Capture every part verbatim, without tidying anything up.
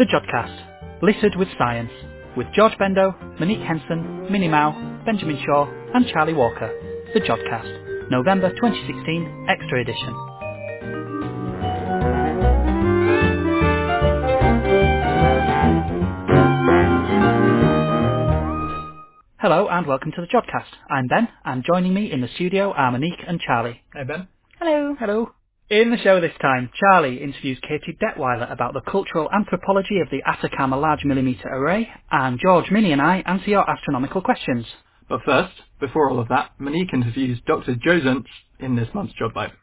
The Jodcast, littered with science, with George Bendo, Monique Henson, Minnie Mao, Benjamin Shaw, and Charlie Walker. The Jodcast, November twenty sixteen, Extra Edition. Hello and welcome to the Jodcast. I'm Ben, and joining me in the studio are Monique and Charlie. Hey Ben. Hello. Hello. In the show this time, Charlie interviews Katie Detweiler about the cultural anthropology of the Atacama Large Millimetre Array, and George, Minnie and I answer your astronomical questions. But first, before all of that, Monique interviews Doctor Joe Zuntz in this month's Job Bite.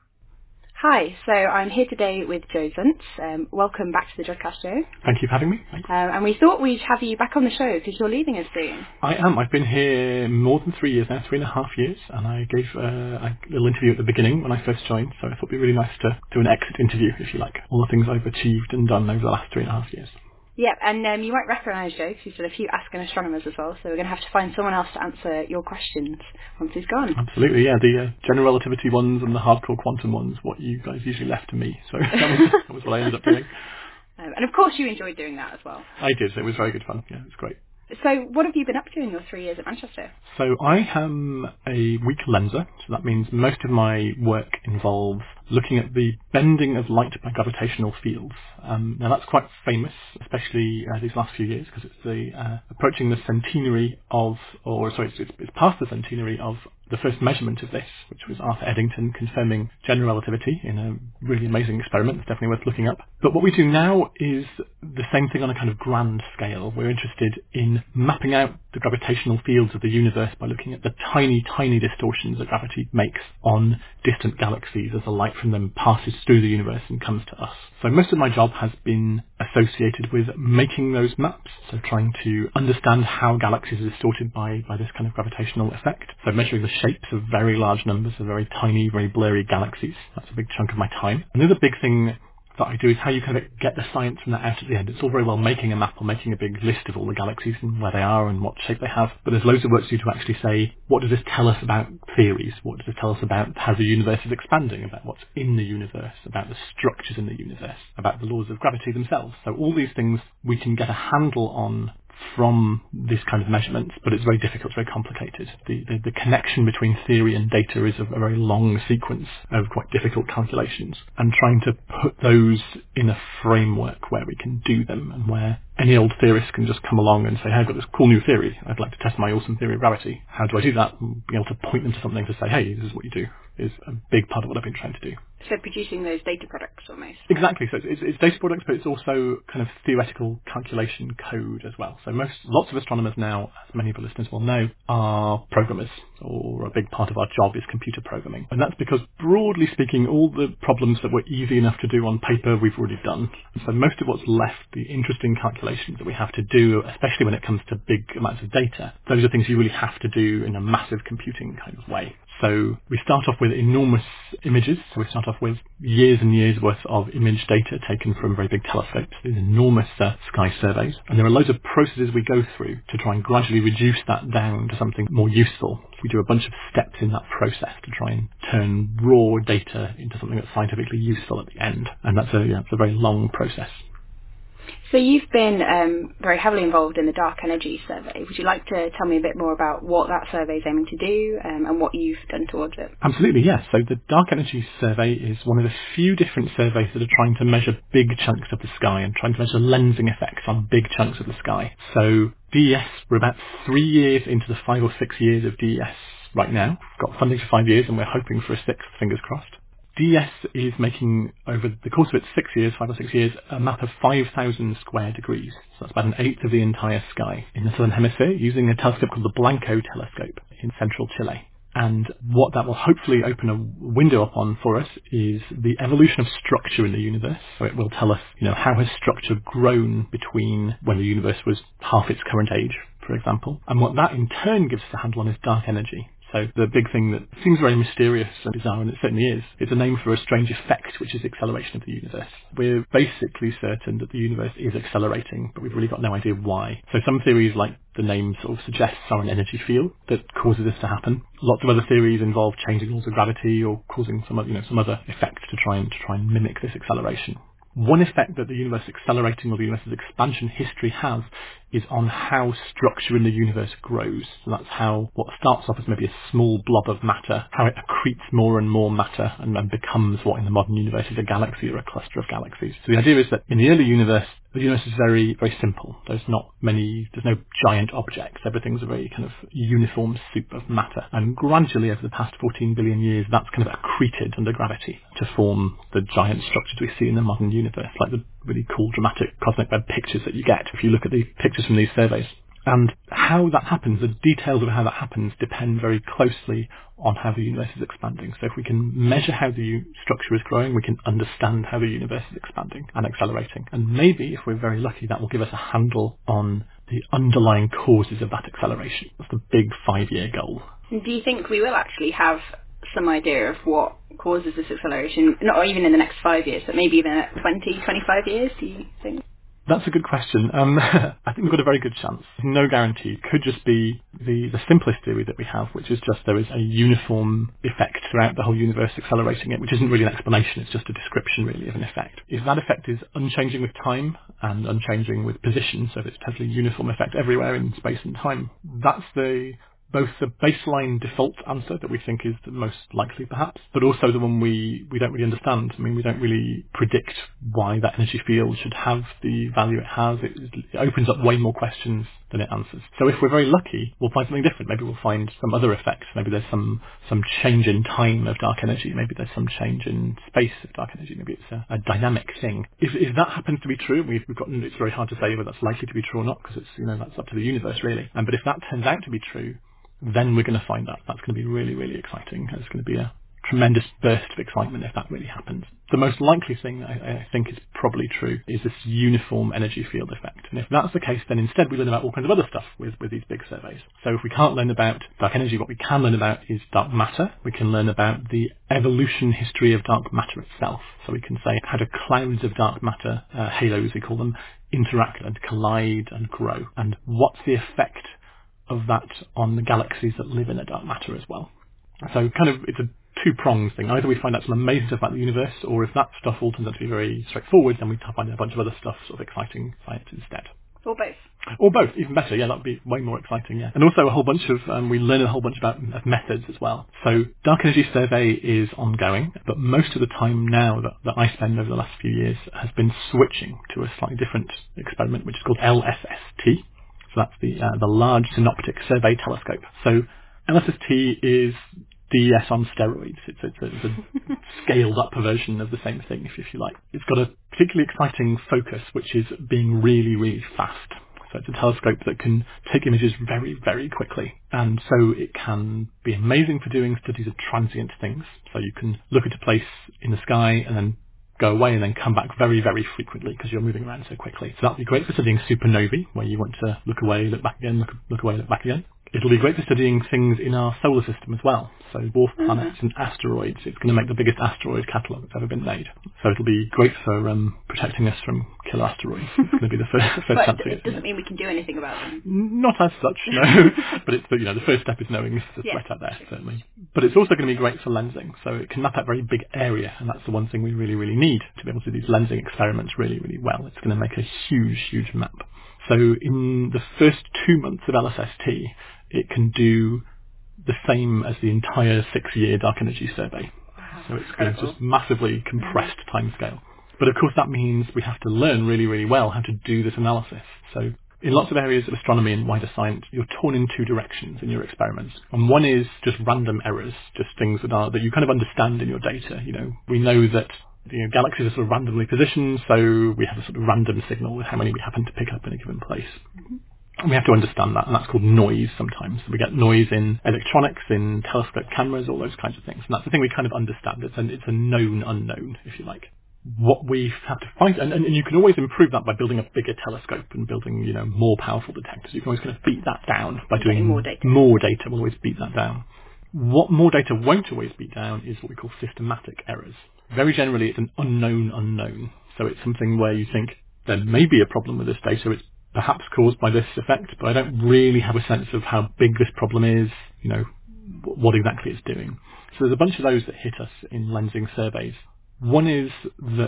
Hi, so I'm here today with Joe Zuntz. Um, welcome back to the Jodcast, Joe. Thank you for having me. Um, and we thought we'd have you back on the show because you're leaving us soon. I am. I've been here more than three years now, three and a half years, and I gave uh, a little interview at the beginning when I first joined, so I thought it'd be really nice to do an exit interview, if you like, all the things I've achieved and done over the last three and a half years. Yeah, and um, you won't recognise Joe because he's had a few Asking Astronomers as well, so we're going to have to find someone else to answer your questions once he's gone. Absolutely, yeah. The uh, general relativity ones and the hardcore quantum ones, what you guys usually left to me, so that was, that was what I ended up doing. Um, and of course you enjoyed doing that as well. I did, so it was very good fun. Yeah, it was great. So what have you been up to in your three years at Manchester? So I am a weak lenser, so that means most of my work involves looking at the bending of light by gravitational fields. Um, now that's quite famous, especially uh, these last few years, because it's the uh, approaching the centenary of, or sorry, it's, it's past the centenary of the first measurement of this, which was Arthur Eddington confirming general relativity in a really amazing experiment. It's definitely worth looking up. But what we do now is the same thing on a kind of grand scale. We're interested in mapping out the gravitational fields of the universe by looking at the tiny, tiny distortions that gravity makes on distant galaxies as the light from them passes through the universe and comes to us. So most of my job has been associated with making those maps, so trying to understand how galaxies are distorted by, by this kind of gravitational effect. So measuring the shapes of very large numbers of very tiny, very blurry galaxies. That's a big chunk of my time. And the other big thing that I do is how you kind of get the science from that out at the end. It's all very well making a map or making a big list of all the galaxies and where they are and what shape they have, but there's loads of work to do to actually say, what does this tell us about theories? What does it tell us about how the universe is expanding, about what's in the universe, about the structures in the universe, about the laws of gravity themselves? So all these things we can get a handle on from this kind of measurements, but it's very difficult, very complicated. The, the, the connection between theory and data is a, a very long sequence of quite difficult calculations, and trying to put those in a framework where we can do them and where any old theorist can just come along and say, hey, I've got this cool new theory. I'd like to test my awesome theory of gravity. How do I do that? And be able to point them to something to say, hey, this is what you do, is a big part of what I've been trying to do. So producing those data products almost. Exactly. So it's, it's data products, but it's also kind of theoretical calculation code as well. So most, lots of astronomers now, as many of the listeners will know, are programmers, or a big part of our job is computer programming. And that's because, broadly speaking, all the problems that were easy enough to do on paper, we've already done. So most of what's left, the interesting calculations that we have to do, especially when it comes to big amounts of data, those are things you really have to do in a massive computing kind of way. So we start off with enormous images. So we start off with years and years worth of image data taken from very big telescopes, these enormous uh, sky surveys. And there are loads of processes we go through to try and gradually reduce that down to something more useful. We do a bunch of steps in that process to try and turn raw data into something that's scientifically useful at the end. And that's a, yeah, it's a very long process. So you've been um, very heavily involved in the Dark Energy Survey. Would you like to tell me a bit more about what that survey is aiming to do um, and what you've done towards it? Absolutely, yes. So the Dark Energy Survey is one of the few different surveys that are trying to measure big chunks of the sky and trying to measure lensing effects on big chunks of the sky. So D E S, we're about three years into the five or six years of D E S right now. We've got funding for five years and we're hoping for a sixth, fingers crossed. D E S is making, over the course of its six years, five or six years, a map of five thousand square degrees. So that's about an eighth of the entire sky in the southern hemisphere, using a telescope called the Blanco telescope in central Chile. And what that will hopefully open a window up on for us is the evolution of structure in the universe. So it will tell us, you know, how has structure grown between when the universe was half its current age, for example. And what that in turn gives us a handle on is dark energy. So the big thing that seems very mysterious and bizarre, and it certainly is, it's a name for a strange effect, which is acceleration of the universe. We're basically certain that the universe is accelerating, but we've really got no idea why. So some theories, like the name sort of suggests, are an energy field that causes this to happen. Lots of other theories involve changing laws of gravity or causing some, you know, some other effect to try and to try and mimic this acceleration. One effect that the universe accelerating or the universe's expansion history has is on how structure in the universe grows. So that's how what starts off as maybe a small blob of matter, how it accretes more and more matter and then becomes what in the modern universe is a galaxy or a cluster of galaxies. So the idea is that in the early universe, the universe is very, very simple. There's not many, there's no giant objects. Everything's a very kind of uniform soup of matter. And gradually over the past fourteen billion years, that's kind of accreted under gravity to form the giant structures we see in the modern universe, like the really cool dramatic cosmic web pictures that you get if you look at the pictures from these surveys. And how that happens, the details of how that happens depend very closely on how the universe is expanding. So if we can measure how the u- structure is growing, we can understand how the universe is expanding and accelerating. And maybe, if we're very lucky, that will give us a handle on the underlying causes of that acceleration. That's the big five-year goal. Do you think we will actually have some idea of what causes this acceleration, not even in the next five years, but maybe even at twenty, twenty-five years, do you think? That's a good question. Um, I think we've got a very good chance. No guarantee. It could just be the, the simplest theory that we have, which is just there is a uniform effect throughout the whole universe accelerating it, which isn't really an explanation, it's just a description really of an effect. If that effect is unchanging with time and unchanging with position, so if it's totally uniform effect everywhere in space and time, that's the both the baseline default answer that we think is the most likely perhaps, but also the one we, we don't really understand. I mean, we don't really predict why that energy field should have the value it has. It, it opens up way more questions than it answers. So if we're very lucky, we'll find something different. Maybe we'll find some other effect. Maybe there's some, some change in time of dark energy. Maybe there's some change in space of dark energy. Maybe it's a, a dynamic thing. If, if that happens to be true, we've, we've got, it's very hard to say whether that's likely to be true or not, because it's, you know, that's up to the universe really. Um, but if that turns out to be true, then we're going to find out. That's going to be really, really exciting. It's going to be a tremendous burst of excitement if that really happens. The most likely thing I, I think is probably true is this uniform energy field effect. And if that's the case, then instead we learn about all kinds of other stuff with, with these big surveys. So if we can't learn about dark energy, what we can learn about is dark matter. We can learn about the evolution history of dark matter itself. So we can say, how do clouds of dark matter, uh, halos we call them, interact and collide and grow? And what's the effect of that on the galaxies that live in the dark matter as well. So kind of, it's a two-pronged thing. Either we find out some amazing stuff about the universe, or if that stuff all turns out to be very straightforward, then we find out a bunch of other stuff, sort of exciting science instead. Or both. Or both, even better, yeah, that would be way more exciting, yeah. And also a whole bunch of, um, we learn a whole bunch about of methods as well. So Dark Energy Survey is ongoing, but most of the time now that, that I spend over the last few years has been switching to a slightly different experiment, which is called L S S T. So that's the uh, the Large Synoptic Survey Telescope. So L S S T is D S on steroids. It's, it's, a, it's a scaled up version of the same thing, if, if you like. It's got a particularly exciting focus, which is being really, really fast. So it's a telescope that can take images very, very quickly. And so it can be amazing for doing studies of transient things. So you can look at a place in the sky and then go away and then come back very, very frequently because you're moving around so quickly. So that'd be great for studying supernovae, where you want to look away, look back again, look, look away, look back again. It'll be great for studying things in our solar system as well. So dwarf planets and asteroids. It's going to make the biggest asteroid catalogue that's ever been made. So it'll be great for um, protecting us from killer asteroids. It's going to be the first, first but chance. It doesn't mean we can do anything about them. Not as such, no. But it's, you know, the first step is knowing there's a threat Yeah. out there, certainly. But it's also going to be great for lensing. So it can map out a very big area, and that's the one thing we really, really need to be able to do these lensing experiments really, really well. It's going to make a huge, huge map. So in the first two months of L S S T, it can do the same as the entire six-year Dark Energy Survey. Wow, So it's incredible. going to just massively compressed timescale. But of course that means we have to learn really, really well how to do this analysis. So in lots of areas of astronomy and wider science, you're torn in two directions in your experiments. And one is just random errors, just things that are that you kind of understand in your data. You know, we know that you know, galaxies are sort of randomly positioned, so we have a sort of random signal with how many we happen to pick up in a given place. Mm-hmm. And we have to understand that, and that's called noise sometimes. So we get noise in electronics, in telescope cameras, all those kinds of things. And that's the thing we kind of understand. It's a, it's a known unknown, if you like. What we have to find, and, and you can always improve that by building a bigger telescope and building, you know, more powerful detectors. You can always kind of beat that down by doing more data. More data will always beat that down. What more data won't always beat down is what we call systematic errors. Very generally, it's an unknown unknown. So it's something where you think there may be a problem with this data. It's perhaps caused by this effect, but I don't really have a sense of how big this problem is, you know, what exactly it's doing. So there's a bunch of those that hit us in lensing surveys. One is that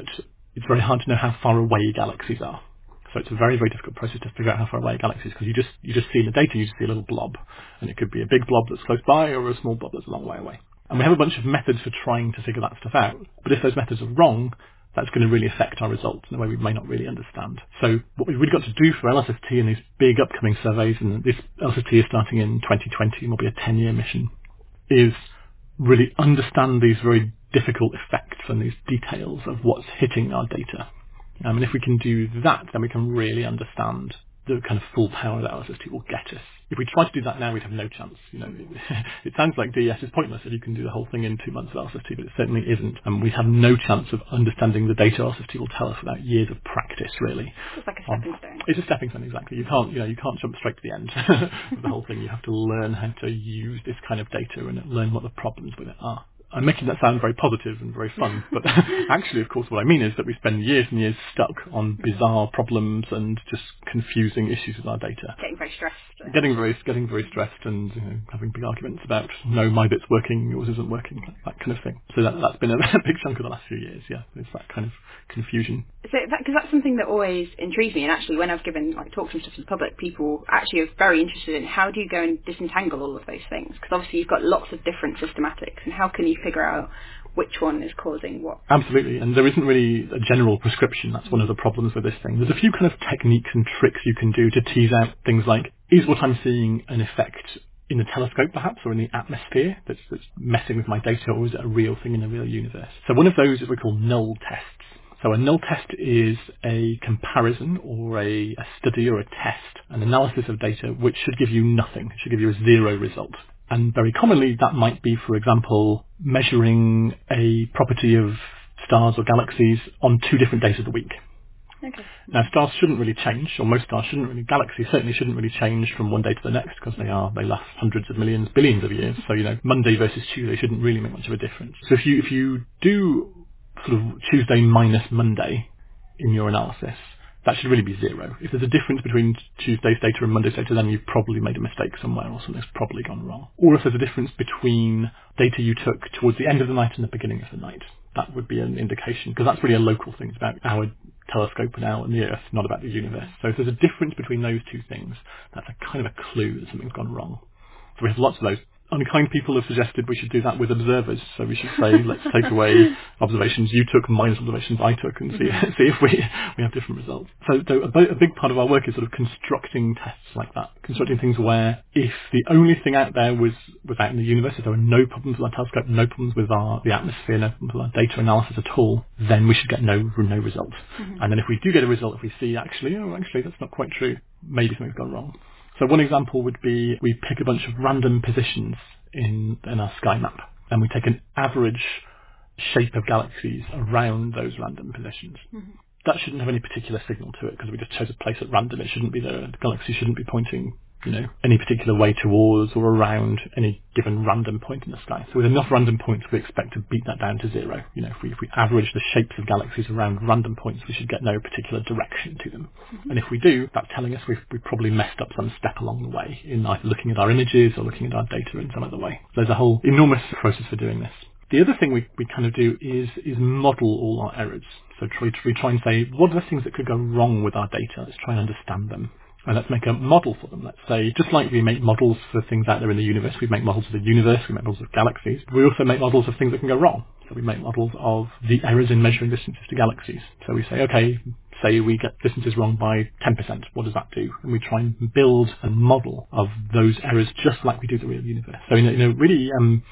it's very hard to know how far away galaxies are. So it's a very, very difficult process to figure out how far away a galaxy is, because you just you just see in the data, you just see a little blob, and it could be a big blob that's close by or a small blob that's a long way away. And we have a bunch of methods for trying to figure that stuff out. But if those methods are wrong, that's going to really affect our results in a way we may not really understand. So what we've really got to do for L S S T and these big upcoming surveys, and this L S S T is starting in twenty twenty and will be a ten-year mission, is really understand these very difficult effects and these details of what's hitting our data. Um, and if we can do that, then we can really understand the kind of full power that L S S T will get us. If we try to do that now, we'd have no chance. You know, it, it sounds like D E S is pointless if you can do the whole thing in two months of L S S T, but it certainly isn't. And we have no chance of understanding the data L S S T will tell us without years of practice, really. It's like a stepping stone. It's a stepping stone, exactly. You can't, you know, you can't jump straight to the end of the whole thing. You have to learn how to use this kind of data and learn what the problems with it are. I'm making that sound very positive and very fun, but actually, of course, what I mean is that we spend years and years stuck on bizarre problems and just confusing issues with our data. Getting very stressed. Getting very, getting very stressed and, you know, having big arguments about, no, my bit's working, yours isn't working, that kind of thing. So that, that's been a big chunk of the last few years, yeah. It's that kind of confusion. So that, because that's something that always intrigues me, and actually when I've given like talks and stuff to the public, people actually are very interested in how do you go and disentangle all of those things? Because obviously you've got lots of different systematics, and how can you figure out which one is causing what? Absolutely, and there isn't really a general prescription. That's one of the problems with this thing. There's a few kind of techniques and tricks you can do to tease out things like, is what I'm seeing an effect in the telescope perhaps, or in the atmosphere that's, that's messing with my data, or is it a real thing in the real universe? So one of those is what we call null tests. So a null test is a comparison or a, a study or a test, an analysis of data which should give you nothing. It should give you a zero result. And very commonly that might be, for example, measuring a property of stars or galaxies on two different days of the week. Okay. Now, stars shouldn't really change, or most stars shouldn't really, galaxies certainly shouldn't really change from one day to the next, because they are, they last hundreds of millions, billions of years. So, you know, Monday versus Tuesday shouldn't really make much of a difference. So if you, if you do sort of Tuesday minus Monday in your analysis, that should really be zero. If there's a difference between Tuesday's data and Monday's data, then you've probably made a mistake somewhere, or something's probably gone wrong. Or if there's a difference between data you took towards the end of the night and the beginning of the night, that would be an indication, because that's really a local thing. It's about our telescope and our and the Earth, not about the universe. So if there's a difference between those two things, that's a kind of a clue that something's gone wrong. So we have lots of those. Unkind people have suggested we should do that with observers. So we should say, let's take away observations you took minus observations I took and see see if we we have different results. So, so a, a big part of our work is sort of constructing tests like that, constructing things where if the only thing out there was, was out in the universe, if there were no problems with our telescope, no problems with our the atmosphere, no problems with our data analysis at all, then we should get no no result. Mm-hmm. And then if we do get a result, if we see actually, oh, actually that's not quite true, maybe something's gone wrong. So one example would be we pick a bunch of random positions in, in our sky map, and we take an average shape of galaxies around those random positions. Mm-hmm. That shouldn't have any particular signal to it, because we just chose a place at random. It shouldn't be there. The galaxy shouldn't be pointing, you know, any particular way towards or around any given random point in the sky. So with enough random points, we expect to beat that down to zero. You know, if we, if we average the shapes of galaxies around random points, we should get no particular direction to them. Mm-hmm. And if we do, that's telling us we've, we've probably messed up some step along the way in either looking at our images or looking at our data in some other way. There's a whole enormous process for doing this. The other thing we, we kind of do is is model all our errors. So try, we try and say, what are the things that could go wrong with our data? Let's try and understand them. And let's make a model for them. Let's say, just like we make models for things out there in the universe, we make models of the universe, we make models of galaxies, but we also make models of things that can go wrong. So we make models of the errors in measuring distances to galaxies. So we say, okay, say we get distances wrong by ten percent. What does that do? And we try and build a model of those errors just like we do the real universe. So in a, in a really um,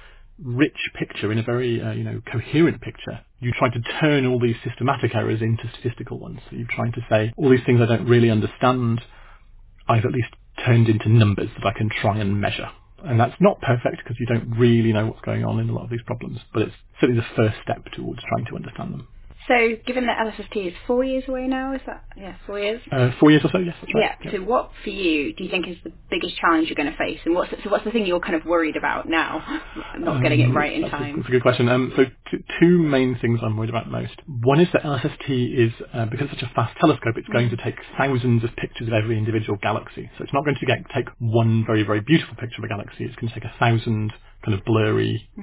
rich picture, in a very uh, you know coherent picture, you try to turn all these systematic errors into statistical ones. So you're trying to say, all these things I don't really understand, I've at least turned into numbers that I can try and measure. And that's not perfect, because you don't really know what's going on in a lot of these problems, but it's certainly the first step towards trying to understand them. So, given that L S S T is four years away now, is that, yeah, four years? Uh, four years or so, yes, that's right. Yeah, so what, for you, do you think is the biggest challenge you're going to face? And what's the, so what's the thing you're kind of worried about now, not um, getting it right in that's time? A, that's a good question. Um, so, t- two main things I'm worried about most. One is that L S S T is, uh, because it's such a fast telescope, it's going to take thousands of pictures of every individual galaxy. So it's not going to get, take one very, very beautiful picture of a galaxy. It's going to take a thousand kind of blurry, mm-hmm.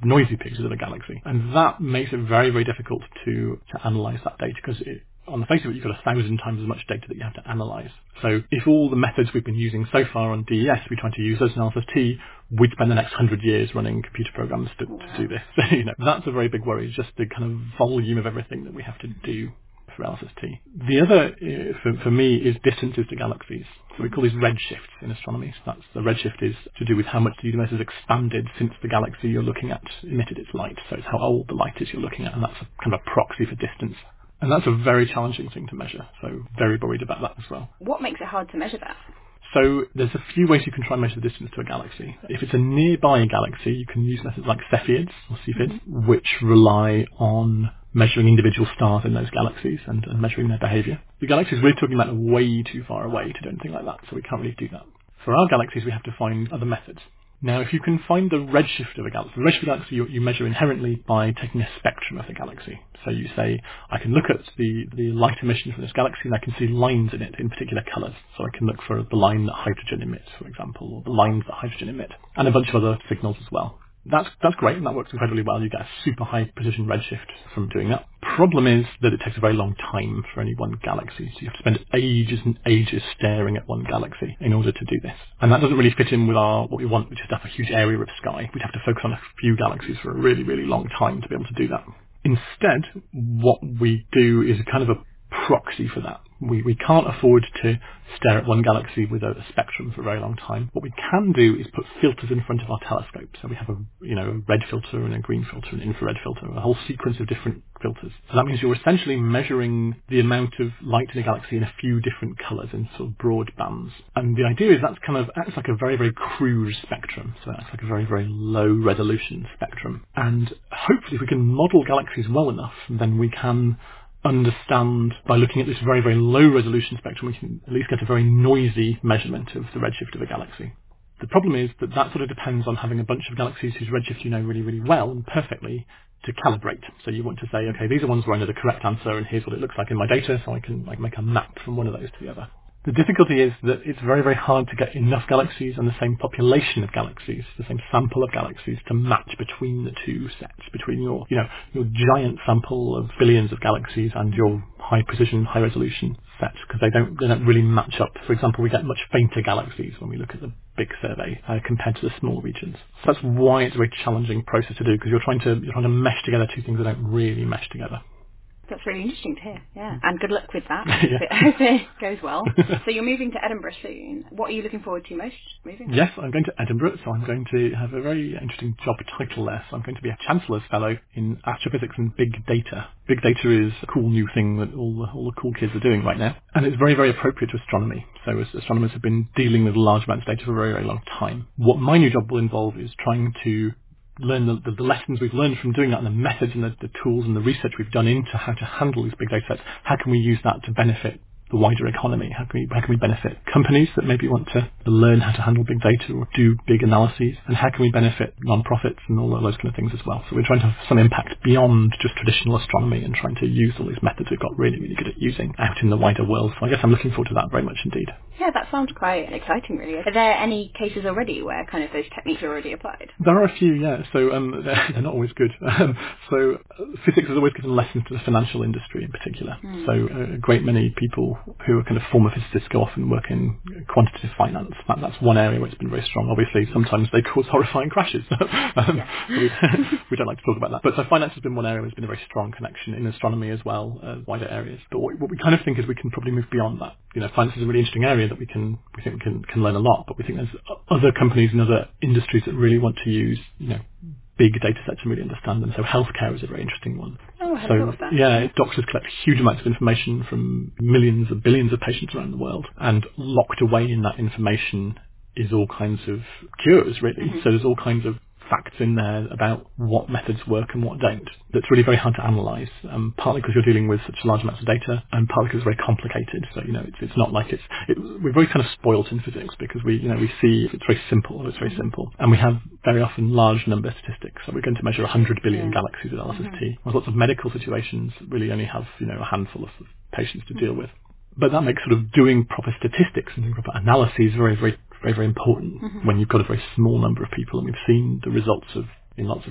noisy pictures of a galaxy. And that makes it very, very difficult to, to analyze that data because it, on the face of it, you've got a thousand times as much data that you have to analyze. So if all the methods we've been using so far on D E S, we try to use as an L S S T, we'd spend the next hundred years running computer programs to, to do this. So, you know, that's a very big worry, just the kind of volume of everything that we have to do for L S S T. The other, uh, for, for me, is distances to galaxies. So we call these redshifts in astronomy. So that's, the redshift is to do with how much the universe has expanded since the galaxy you're looking at emitted its light. So it's how old the light is you're looking at, and that's a, kind of a proxy for distance. And that's a very challenging thing to measure, so very worried about that as well. What makes it hard to measure that? So there's a few ways you can try and measure the distance to a galaxy. If it's a nearby galaxy, you can use methods like Cepheids, or Cepheids, mm-hmm. which rely on measuring individual stars in those galaxies and, and measuring their behaviour. The galaxies we're talking about are way too far away to do anything like that, so we can't really do that. For our galaxies, we have to find other methods. Now, if you can find the redshift of a galaxy, the redshift of a galaxy you, you measure inherently by taking a spectrum of the galaxy. So you say, I can look at the, the light emission from this galaxy and I can see lines in it in particular colours. So I can look for the line that hydrogen emits, for example, or the lines that hydrogen emit, and a bunch of other signals as well. That's that's great, and that works incredibly well. You get a super high precision redshift from doing that. Problem is that it takes a very long time for any one galaxy. So you have to spend ages and ages staring at one galaxy in order to do this. And that doesn't really fit in with our what we want, which is to have a huge area of sky. We'd have to focus on a few galaxies for a really, really long time to be able to do that. Instead, what we do is kind of a proxy for that. We we can't afford to stare at one galaxy with a, a spectrum for a very long time. What we can do is put filters in front of our telescope. So we have a you know a red filter and a green filter, an infrared filter, a whole sequence of different filters. So that means you're essentially measuring the amount of light in a galaxy in a few different colours in sort of broad bands. And the idea is that's kind of acts like a very, very crude spectrum. So it acts like a very, very low resolution spectrum. And hopefully if we can model galaxies well enough, then we can understand, by looking at this very, very low resolution spectrum, we can at least get a very noisy measurement of the redshift of a galaxy. The problem is that that sort of depends on having a bunch of galaxies whose redshift you know really, really well and perfectly to calibrate. So you want to say, okay, these are ones where I know the correct answer and here's what it looks like in my data, so I can like make a map from one of those to the other. The difficulty is that it's very, very hard to get enough galaxies and the same population of galaxies, the same sample of galaxies to match between the two sets, between your, you know, your giant sample of billions of galaxies and your high precision, high resolution set, because they don't, they don't really match up. For example, we get much fainter galaxies when we look at the big survey uh, compared to the small regions. So that's why it's a very challenging process to do, because you're trying to, you're trying to mesh together two things that don't really mesh together. That's really interesting to hear, yeah. And good luck with that. Yeah. I hope it goes well. So you're moving to Edinburgh soon. What are you looking forward to most moving? Yes, I'm going to Edinburgh, so I'm going to have a very interesting job title there. So I'm going to be a Chancellor's Fellow in Astrophysics and Big Data. Big Data is a cool new thing that all the, all the cool kids are doing right now. And it's very, very appropriate to astronomy. So as astronomers have been dealing with large amounts of data for a very, very long time. What my new job will involve is trying to learn the, the, the lessons we've learned from doing that and the methods and the, the tools and the research we've done into how to handle these big data sets. How can we use that to benefit the wider economy? How can we, how can we benefit companies that maybe want to learn how to handle big data or do big analyses? And how can we benefit non-profits and all of those kind of things as well? So we're trying to have some impact beyond just traditional astronomy and trying to use all these methods we've got really, really good at using out in the wider world. So I guess I'm looking forward to that very much indeed. Yeah, that sounds quite exciting, really. Are there any cases already where kind of those techniques are already applied? There are a few, yeah. So um, they're, they're not always good. Um, so uh, physics has always given lessons to the financial industry in particular. Mm. So uh, a great many people who are kind of former physicists go off and work in quantitative finance. That, that's one area where it's been very strong. Obviously, sometimes they cause horrifying crashes. um, we, we don't like to talk about that. But so finance has been one area where there's been a very strong connection in astronomy as well, uh, wider areas. But what, what we kind of think is we can probably move beyond that. You know, finance is a really interesting area that we can we think we can, can learn a lot, but we think there's other companies and other industries that really want to use, you know, big data sets and really understand them. So healthcare is a very interesting one. Oh, I hadn't so thought of that. yeah, doctors collect huge amounts of information from millions of billions of patients around the world, and locked away in that information is all kinds of cures, really. Mm-hmm. So there's all kinds of facts in there about what methods work and what don't. That's really very hard to analyse, um, partly because you're dealing with such large amounts of data, and partly because it's very complicated. So, you know, it's, it's not like it's, it, we're very kind of spoilt in physics because we, you know, we see if it's very simple, if it's very simple. And we have very often large number statistics. So we're going to measure one hundred billion yeah. galaxies with L S S T. Mm-hmm. Whereas lots of medical situations really only have, you know, a handful of patients to deal with. But that makes sort of doing proper statistics and doing proper analyses very, very very, very important mm-hmm. when you've got a very small number of people. And we've seen the results of in lots of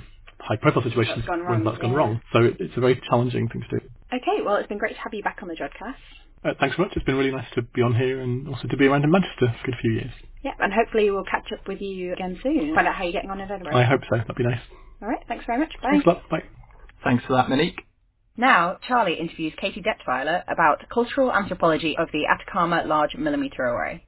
high-profile situations That's when that's gone yeah. wrong. So it, it's a very challenging thing to do. Okay, well, it's been great to have you back on the Jodcast. Uh, thanks so much. It's been really nice to be on here and also to be around in Manchester for a good few years. Yeah, and hopefully we'll catch up with you again soon. Find out how you're getting on in Edinburgh. I hope so. That'd be nice. All right, thanks very much. Bye. Thanks a lot. Bye. Thanks for that, Monique. Now, Charlie interviews Katie Detweiler about cultural anthropology of the Atacama Large Millimetre Array.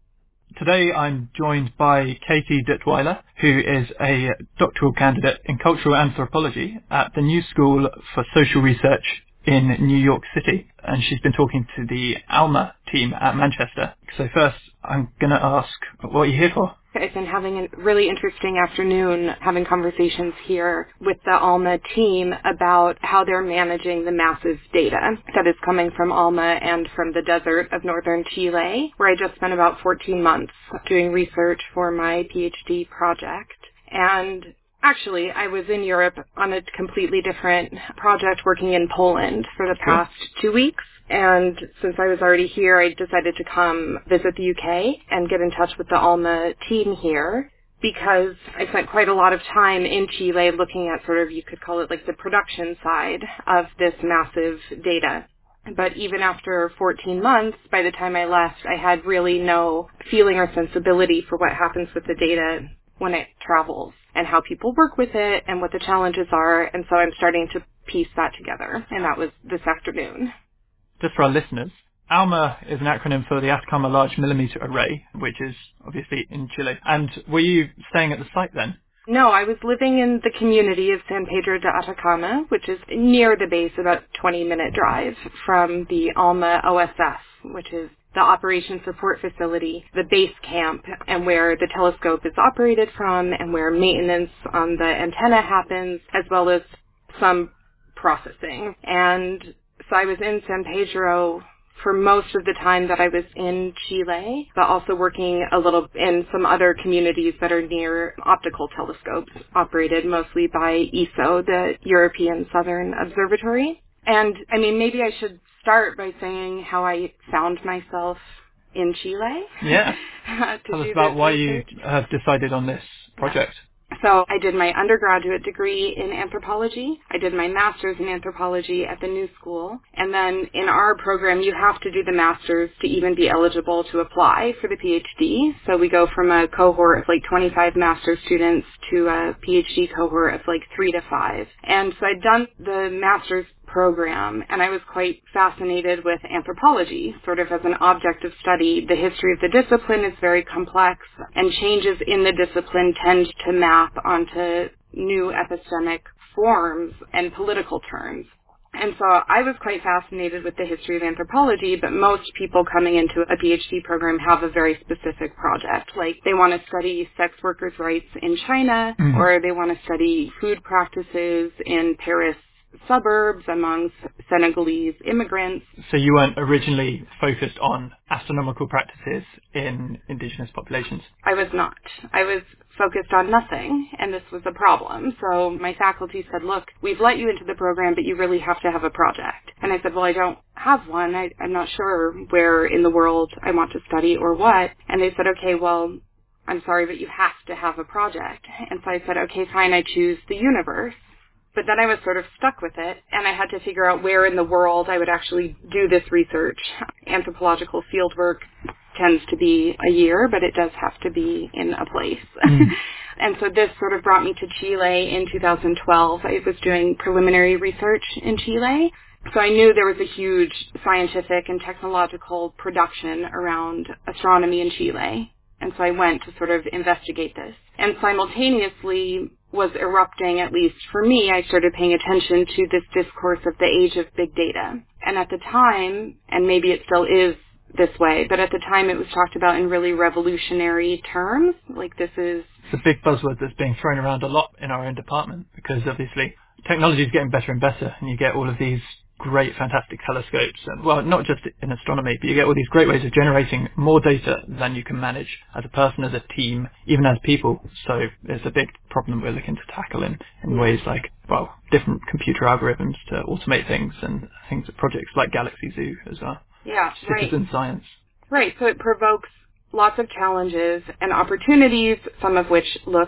Today I'm joined by Katie Detweiler, who is a doctoral candidate in cultural anthropology at the New School for Social Research in New York City, and she's been talking to the ALMA team at Manchester. So first, I'm going to ask, what are you here for? I've been having a really interesting afternoon having conversations here with the ALMA team about how they're managing the massive data that is coming from ALMA and from the desert of northern Chile, where I just spent about fourteen months doing research for my PhD project. And actually, I was in Europe on a completely different project working in Poland for the past two weeks. And since I was already here, I decided to come visit the U K and get in touch with the ALMA team here because I spent quite a lot of time in Chile looking at sort of, you could call it like the production side of this massive data. But even after fourteen months, by the time I left, I had really no feeling or sensibility for what happens with the data when it travels and how people work with it and what the challenges are. And so I'm starting to piece that together. And that was this afternoon. Just for our listeners, ALMA is an acronym for the Atacama Large Millimetre Array, which is obviously in Chile. And were you staying at the site then? No, I was living in the community of San Pedro de Atacama, which is near the base, about a twenty-minute drive from the ALMA O S F, which is the Operations Support Facility, the base camp, and where the telescope is operated from, and where maintenance on the antenna happens, as well as some processing. And so I was in San Pedro for most of the time that I was in Chile, but also working a little in some other communities that are near optical telescopes, operated mostly by E S O, the European Southern Observatory. And, I mean, maybe I should start by saying how I found myself in Chile. Yeah. Tell us about why you have decided on this project. So I did my undergraduate degree in anthropology. I did my master's in anthropology at the New School. And then in our program, you have to do the master's to even be eligible to apply for the PhD. So we go from a cohort of like twenty-five master's students to a PhD cohort of like three to five. And so I'd done the master's program, and I was quite fascinated with anthropology, sort of as an object of study. The history of the discipline is very complex, and changes in the discipline tend to map onto new epistemic forms and political terms. And so I was quite fascinated with the history of anthropology, but most people coming into a PhD program have a very specific project. Like they want to study sex workers' rights in China, mm-hmm. or they want to study food practices in Paris suburbs among Senegalese immigrants. So you weren't originally focused on astronomical practices in indigenous populations? I was not. I was focused on nothing, and this was a problem. So my faculty said, look, we've let you into the program, but you really have to have a project. And I said, well, I don't have one. I, I'm not sure where in the world I want to study or what. And they said, okay, well, I'm sorry, but you have to have a project. And so I said, okay, fine, I choose the universe. But then I was sort of stuck with it, and I had to figure out where in the world I would actually do this research. Anthropological fieldwork tends to be a year, but it does have to be in a place. Mm. And so this sort of brought me to Chile in two thousand twelve. I was doing preliminary research in Chile. So I knew there was a huge scientific and technological production around astronomy in Chile. And so I went to sort of investigate this. And simultaneously was erupting, at least for me, I started paying attention to this discourse of the age of big data. And at the time, and maybe it still is this way, but at the time it was talked about in really revolutionary terms. Like this is... It's a big buzzword that's being thrown around a lot in our own department because obviously technology is getting better and better, and you get all of these great, fantastic telescopes. And, well, not just in astronomy, but you get all these great ways of generating more data than you can manage as a person, as a team, even as people. So it's a big problem we're looking to tackle in, in ways like, well, different computer algorithms to automate things and things, projects like Galaxy Zoo as well. Yeah, Citizen right. science. Right, so it provokes lots of challenges and opportunities, some of which look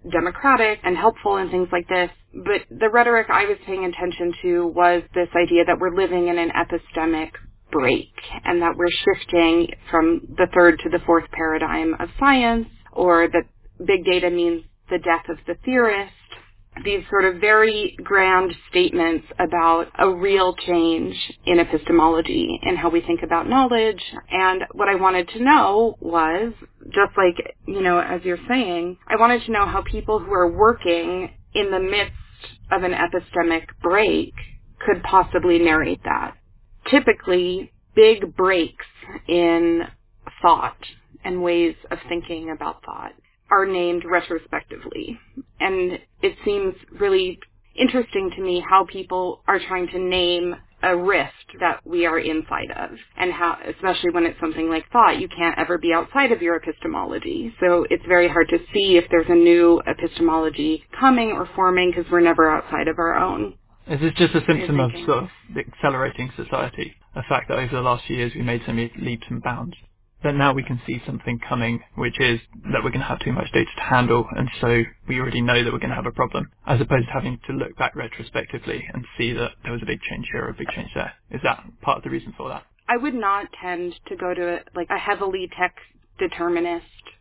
democratic and helpful and things like this. But the rhetoric I was paying attention to was this idea that we're living in an epistemic break and that we're shifting from the third to the fourth paradigm of science, or that big data means the death of the theorist. These sort of very grand statements about a real change in epistemology and how we think about knowledge. And what I wanted to know was, just like, you know, as you're saying, I wanted to know how people who are working in the midst of an epistemic break could possibly narrate that. Typically, big breaks in thought and ways of thinking about thought are named retrospectively. And it seems really interesting to me how people are trying to name a rift that we are inside of, and how, especially when it's something like thought, you can't ever be outside of your epistemology. So it's very hard to see if there's a new epistemology coming or forming because we're never outside of our own. Is this just a symptom of sort of the accelerating society? The fact that over the last few years we made so many leaps and bounds, that now we can see something coming, which is that we're going to have too much data to handle, and so we already know that we're going to have a problem, as opposed to having to look back retrospectively and see that there was a big change here or a big change there. Is that part of the reason for that? I would not tend to go to a, like a heavily tech determinist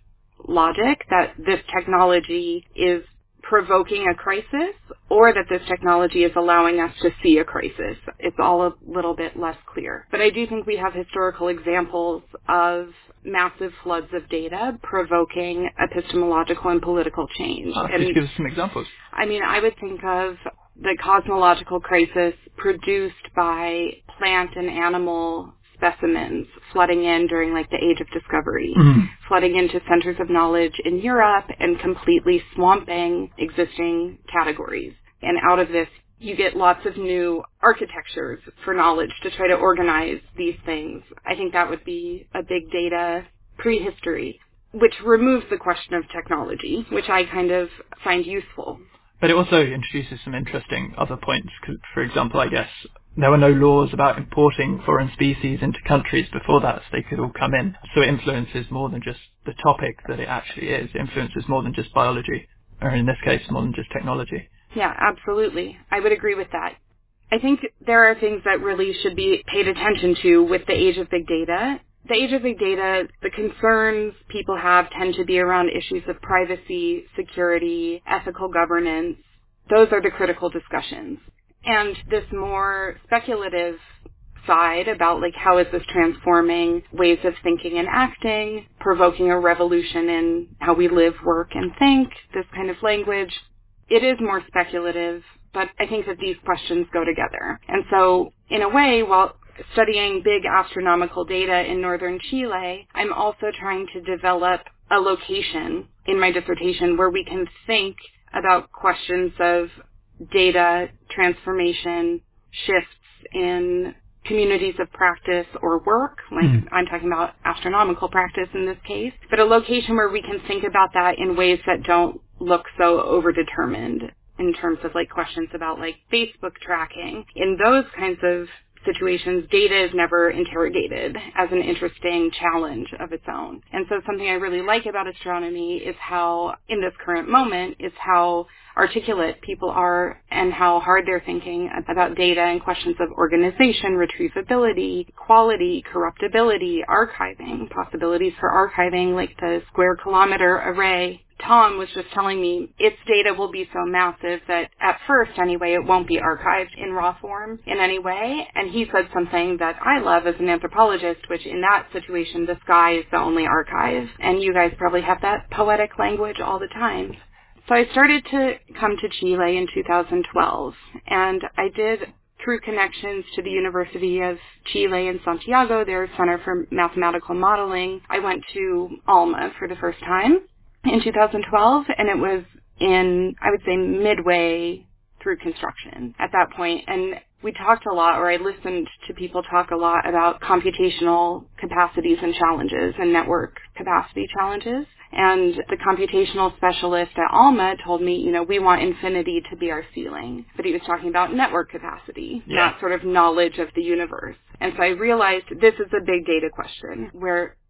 logic that this technology is provoking a crisis or that this technology is allowing us to see a crisis. It's all a little bit less clear. But I do think we have historical examples of massive floods of data provoking epistemological and political change. Oh, and, could you give us some examples? I mean, I would think of the cosmological crisis produced by plant and animal specimens flooding in during like the Age of Discovery, mm-hmm. flooding into centers of knowledge in Europe and completely swamping existing categories. And out of this, you get lots of new architectures for knowledge to try to organize these things. I think that would be a big data prehistory, which removes the question of technology, which I kind of find useful. But it also introduces some interesting other points. For example, I guess there were no laws about importing foreign species into countries before that, so they could all come in. So it influences more than just the topic that it actually is. It influences more than just biology, or in this case, more than just technology. Yeah, absolutely. I would agree with that. I think there are things that really should be paid attention to with the age of big data. The age of big data, the concerns people have tend to be around issues of privacy, security, ethical governance. Those are the critical discussions. And this more speculative side about like how is this transforming ways of thinking and acting, provoking a revolution in how we live, work, and think, this kind of language, it is more speculative, but I think that these questions go together. And so in a way, while studying big astronomical data in northern Chile, I'm also trying to develop a location in my dissertation where we can think about questions of data transformation, shifts in communities of practice or work, like mm. I'm talking about astronomical practice in this case, but a location where we can think about that in ways that don't look so overdetermined in terms of like questions about like Facebook tracking. In those kinds of situations, data is never interrogated as an interesting challenge of its own. And so something I really like about astronomy is how, in this current moment, is how articulate people are and how hard they're thinking about data and questions of organization, retrievability, quality, corruptibility, archiving, possibilities for archiving like the square kilometer array. Tom was just telling me its data will be so massive that at first, anyway, it won't be archived in raw form in any way. And he said something that I love as an anthropologist, which in that situation, the sky is the only archive. And you guys probably have that poetic language all the time. So I started to come to Chile in two thousand twelve, and I did through connections to the University of Chile in Santiago, their Center for Mathematical Modeling. I went to ALMA for the first time in two thousand twelve, and it was in, I would say, midway through construction at that point. And we talked a lot, or I listened to people talk a lot about computational capacities and challenges and network capacity challenges. And the computational specialist at ALMA told me, you know, we want infinity to be our ceiling. But he was talking about network capacity, yeah. not sort of knowledge of the universe. And so I realized this is a big data question where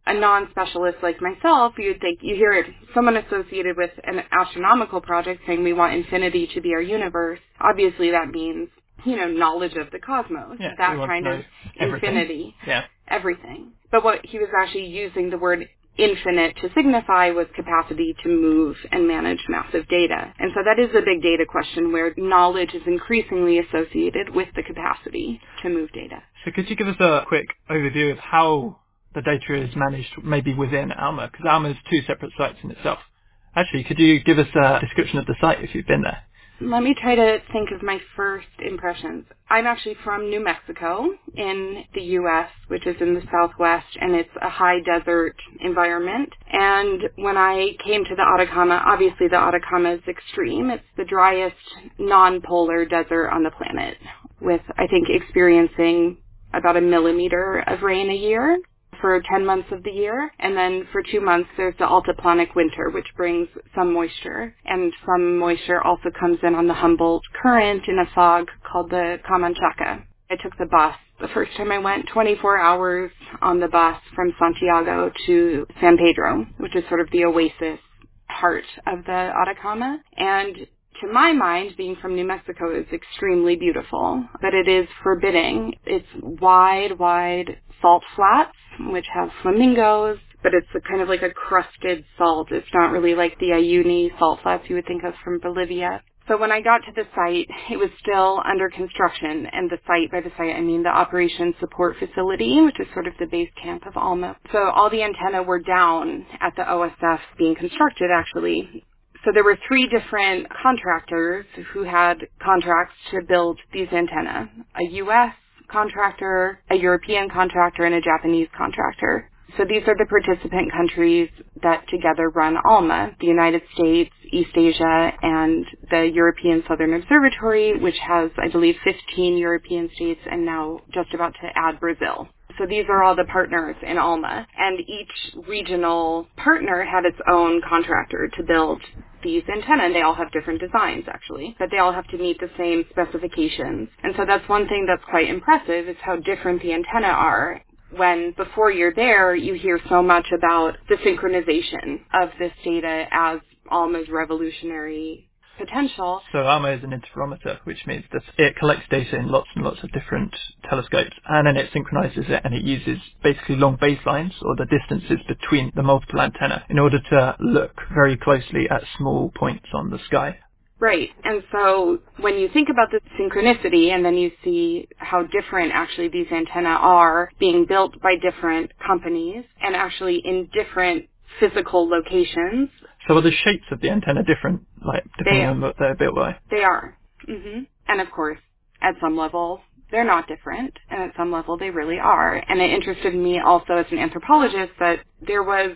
a non-specialist like myself, you'd think, you hear it, someone associated with an astronomical project saying we want infinity to be our universe. Obviously that means, you know, knowledge of the cosmos, Yeah, that we want kind to of know everything. infinity, Yeah. everything. But what he was actually using the word infinite to signify was capacity to move and manage massive data. And so that is a big data question where knowledge is increasingly associated with the capacity to move data. So could you give us a quick overview of how the data is managed maybe within ALMA? Because ALMA is two separate sites in itself. Actually, could you give us a description of the site if you've been there? Let me try to think of my first impressions. I'm actually from New Mexico in the U S, which is in the southwest, and it's a high desert environment. And when I came to the Atacama, obviously the Atacama is extreme. It's the driest non-polar desert on the planet, with, I think, experiencing about a millimeter of rain a year for ten months of the year. And then for two months, there's the altiplanic winter, which brings some moisture. And some moisture also comes in on the Humboldt Current in a fog called the Camanchaca. I took the bus. The first time I went, twenty-four hours on the bus from Santiago to San Pedro, which is sort of the oasis heart of the Atacama. And to my mind, being from New Mexico is extremely beautiful, but it is forbidding. It's wide, wide salt flats, which have flamingos, but it's a kind of like a crusted salt. It's not really like the Uyuni salt flats you would think of from Bolivia. So when I got to the site, it was still under construction, and the site, by the site I mean the Operations Support Facility, which is sort of the base camp of ALMA. So all the antennae were down at the O S F being constructed, actually. So there were three different contractors who had contracts to build these antennae. A U S contractor, a European contractor, and a Japanese contractor. So these are the participant countries that together run ALMA, the United States, East Asia, and the European Southern Observatory, which has, I believe, fifteen European states and now just about to add Brazil. So these are all the partners in ALMA, and each regional partner had its own contractor to build these antennae. They all have different designs, actually, but they all have to meet the same specifications. And so that's one thing that's quite impressive, is how different the antennae are. When before you're there, you hear so much about the synchronization of this data as ALMA's revolutionary potential. So ALMA is an interferometer, which means that it collects data in lots and lots of different telescopes, and then it synchronizes it, and it uses basically long baselines, or the distances between the multiple antennae, in order to look very closely at small points on the sky. Right. And so when you think about the synchronicity, and then you see how different actually these antennae are being built by different companies and actually in different physical locations. So are the shapes of the antenna different, like depending They, on what they're built by? They are. Mm-hmm. And of course, at some level, they're not different, and at some level, they really are. And it interested me also as an anthropologist that there was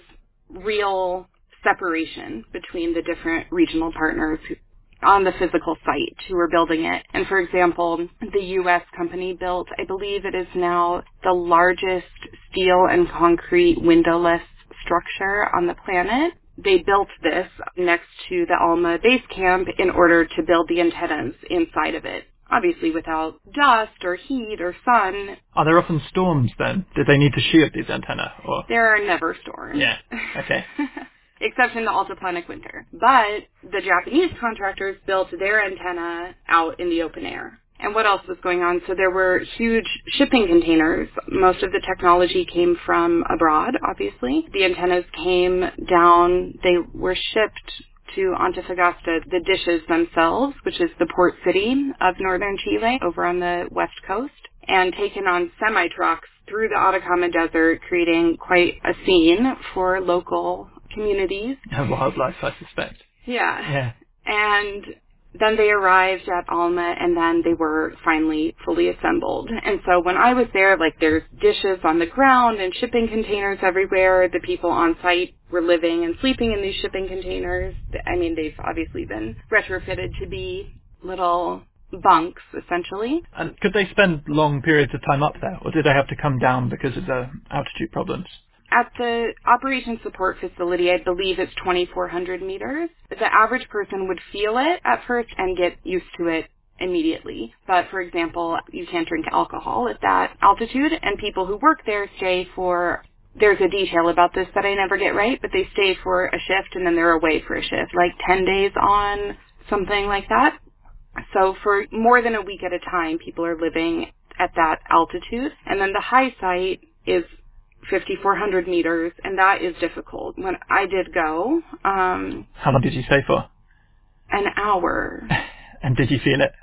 real separation between the different regional partners who, on the physical site who were building it. And for example, the U S company built, I believe it is now the largest steel and concrete windowless structure on the planet. They built this next to the ALMA base camp in order to build the antennas inside of it. Obviously without dust or heat or sun. Are there often storms then? Did they need to shield these antennae? Or? There are never storms. Yeah, okay. Except in the altiplanic winter. But the Japanese contractors built their antenna out in the open air. And what else was going on? So there were huge shipping containers. Most of the technology came from abroad, obviously. The antennas came down. They were shipped to Antofagasta, the dishes themselves, which is the port city of northern Chile over on the west coast, and taken on semi-trucks through the Atacama Desert, creating quite a scene for local communities. And wildlife, I suspect. Yeah. Yeah. And then they arrived at ALMA, and then they were finally fully assembled. And so when I was there, like, there's dishes on the ground and shipping containers everywhere. The people on site were living and sleeping in these shipping containers. I mean, they've obviously been retrofitted to be little bunks, essentially. And could they spend long periods of time up there, or did they have to come down because of the altitude problems? At the Operations Support Facility, I believe it's twenty-four hundred meters. The average person would feel it at first and get used to it immediately. But, for example, you can't drink alcohol at that altitude, and people who work there stay for there's a detail about this that I never get right, but they stay for a shift and then they're away for a shift, like ten days on, something like that. So for more than a week at a time, people are living at that altitude. And then the high site is fifty-four hundred meters, and that is difficult. When I did go... Um, How long did you stay for? An hour. And did you feel it?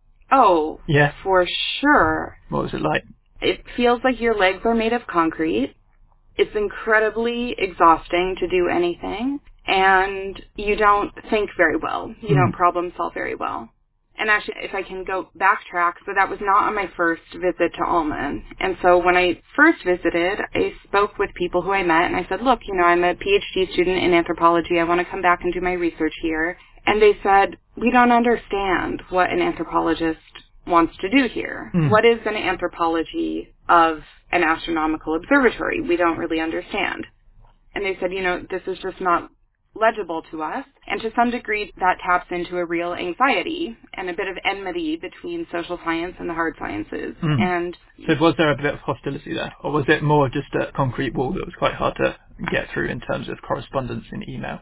Oh, yeah, for sure. What was it like? It feels like your legs are made of concrete. It's incredibly exhausting to do anything, and you don't think very well. You mm. don't problem solve very well. And actually, if I can go backtrack, so that was not on my first visit to Alma. And so when I first visited, I spoke with people who I met, and I said, look, you know, I'm a PhD student in anthropology. I want to come back and do my research here. And they said, we don't understand what an anthropologist wants to do here. Mm. What is an anthropology of an astronomical observatory? We don't really understand. And they said, you know, this is just not legible to us. And to some degree, that taps into a real anxiety and a bit of enmity between social science and the hard sciences. Mm. And so was there a bit of hostility there? Or was it more just a concrete wall that was quite hard to get through in terms of correspondence in email?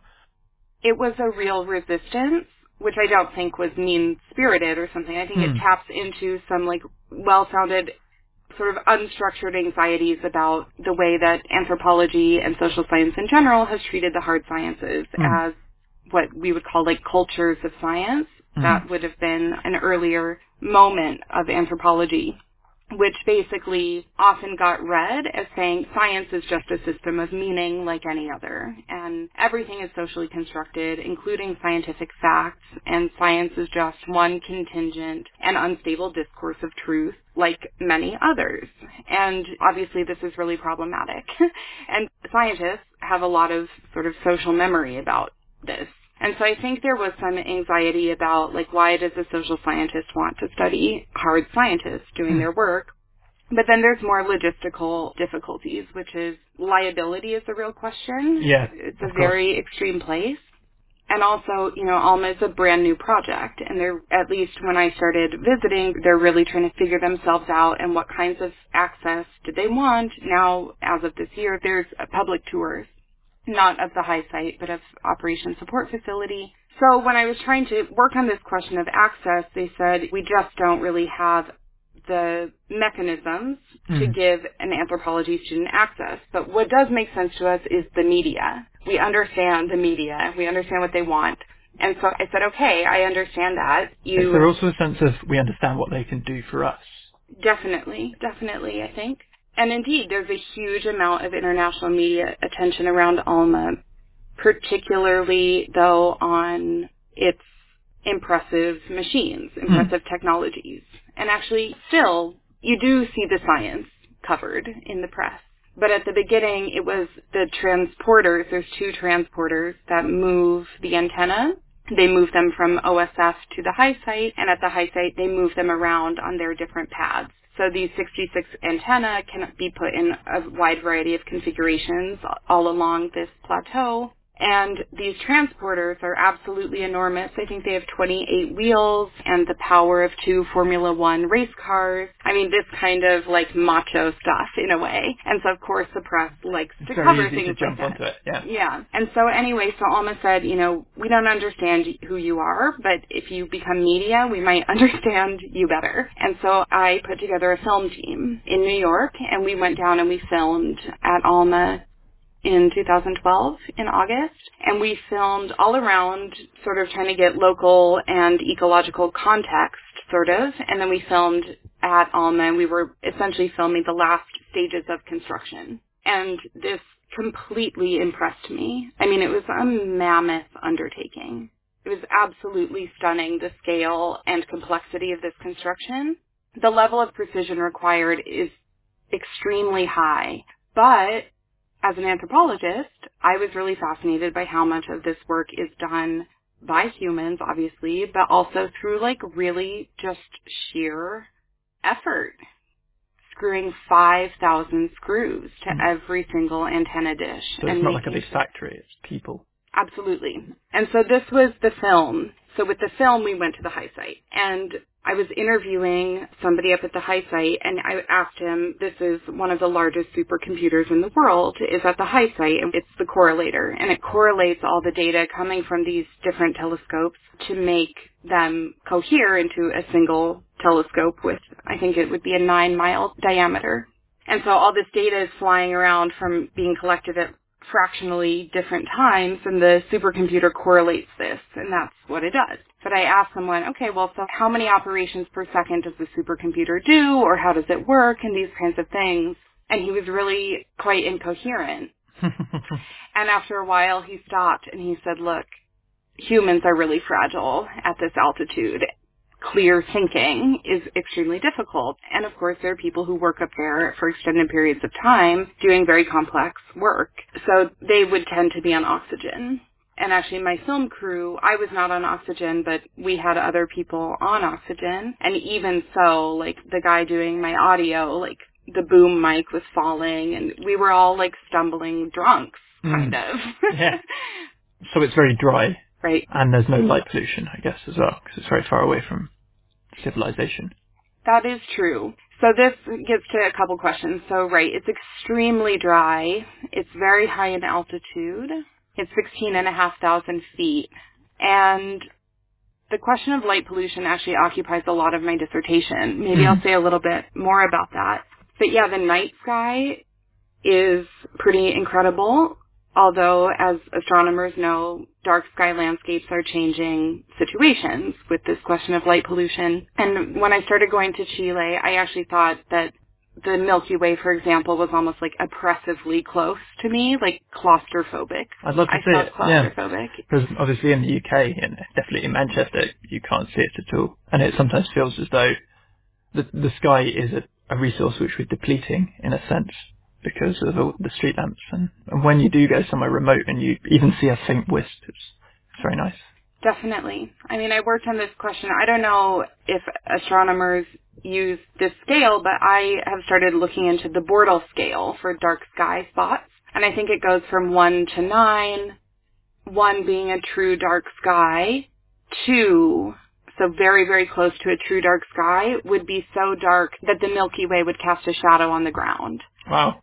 It was a real resistance, which I don't think was mean-spirited or something. I think mm. it taps into some, like, well-founded sort of unstructured anxieties about the way that anthropology and social science in general has treated the hard sciences mm. as what we would call like cultures of science. Mm. That would have been an earlier moment of anthropology, which basically often got read as saying science is just a system of meaning like any other, and everything is socially constructed, including scientific facts, and science is just one contingent and unstable discourse of truth like many others. And obviously this is really problematic. And scientists have a lot of sort of social memory about this. And so I think there was some anxiety about, like, why does a social scientist want to study hard scientists doing mm. their work? But then there's more logistical difficulties, which is liability is the real question. Yeah, it's a very extreme place. And also, you know, Alma is a brand new project, and they're, at least when I started visiting, they're really trying to figure themselves out and what kinds of access did they want. Now, as of this year, there's a public tours. Not of the high site, but of Operation Support Facility. So when I was trying to work on this question of access, they said, we just don't really have the mechanisms mm. to give an anthropology student access. But what does make sense to us is the media. We understand the media. We understand what they want. And so I said, okay, I understand that. You Is there also a sense of we understand what they can do for us? Definitely, definitely, I think. And indeed, there's a huge amount of international media attention around Alma, particularly, though, on its impressive machines, impressive mm. technologies. And actually, still, you do see the science covered in the press. But at the beginning, it was the transporters. There's two transporters that move the antenna. They move them from O S F to the high site, and at the high site, they move them around on their different pads. So these sixty-six antennae can be put in a wide variety of configurations all along this plateau. And these transporters are absolutely enormous. I think they have twenty-eight wheels and the power of two Formula One race cars. I mean, this kind of like macho stuff in a way. And so, of course, the press likes to it's cover very easy things to jump like that. onto it. Yeah. Yeah. And so anyway, so Alma said, you know, we don't understand who you are, but if you become media, we might understand you better. And so I put together a film team in New York, and we went down and we filmed at Alma in two thousand twelve, in August, and we filmed all around, sort of trying to get local and ecological context, sort of, and then we filmed at Alma, and we were essentially filming the last stages of construction. And this completely impressed me. I mean, it was a mammoth undertaking. It was absolutely stunning, the scale and complexity of this construction. The level of precision required is extremely high, but as an anthropologist, I was really fascinated by how much of this work is done by humans, obviously, but also through, like, really just sheer effort. Screwing five thousand screws to mm. every single antenna dish. So it's not like a big factory, it's people. Absolutely. And so this was the film. So with the film, we went to the high site. And I was interviewing somebody up at the High Site, and I asked him, this is one of the largest supercomputers in the world, is at the High Site, and it's the correlator, and it correlates all the data coming from these different telescopes to make them cohere into a single telescope with, I think it would be a nine-mile diameter. And so all this data is flying around from being collected at fractionally different times, and the supercomputer correlates this, and that's what it does. But I asked someone, okay, well, so how many operations per second does the supercomputer do, or how does it work, and these kinds of things. And he was really quite incoherent. And after a while, he stopped, and he said, look, humans are really fragile at this altitude. Clear thinking is extremely difficult. And of course, there are people who work up there for extended periods of time doing very complex work. So they would tend to be on oxygen. And actually, my film crew, I was not on oxygen, but we had other people on oxygen. And even so, like, the guy doing my audio, like, the boom mic was falling, and we were all, like, stumbling drunks, kind mm. of. Yeah. So it's very dry. Right. And there's no light pollution, I guess, as well, because it's very far away from civilization. That is true. So this gets to a couple questions. So, right, it's extremely dry. It's very high in altitude. It's sixteen and a half thousand feet. And the question of light pollution actually occupies a lot of my dissertation. Maybe mm. I'll say a little bit more about that. But yeah, the night sky is pretty incredible. Although, as astronomers know, dark sky landscapes are changing situations with this question of light pollution. And when I started going to Chile, I actually thought that the Milky Way, for example, was almost like oppressively close to me, like claustrophobic. I'd love to I see it, claustrophobic. Yeah. Because obviously in the U K, and definitely in Manchester, you can't see it at all. And it sometimes feels as though the, the sky is a, a resource which we're depleting, in a sense, because of all the street lamps. And, and when you do go somewhere remote and you even see a faint wisp, it's, it's very nice. Definitely. I mean, I worked on this question. I don't know if astronomers use this scale, but I have started looking into the Bortle scale for dark sky spots. And I think it goes from one to nine, one being a true dark sky, two, so very, very close to a true dark sky, would be so dark that the Milky Way would cast a shadow on the ground. Wow.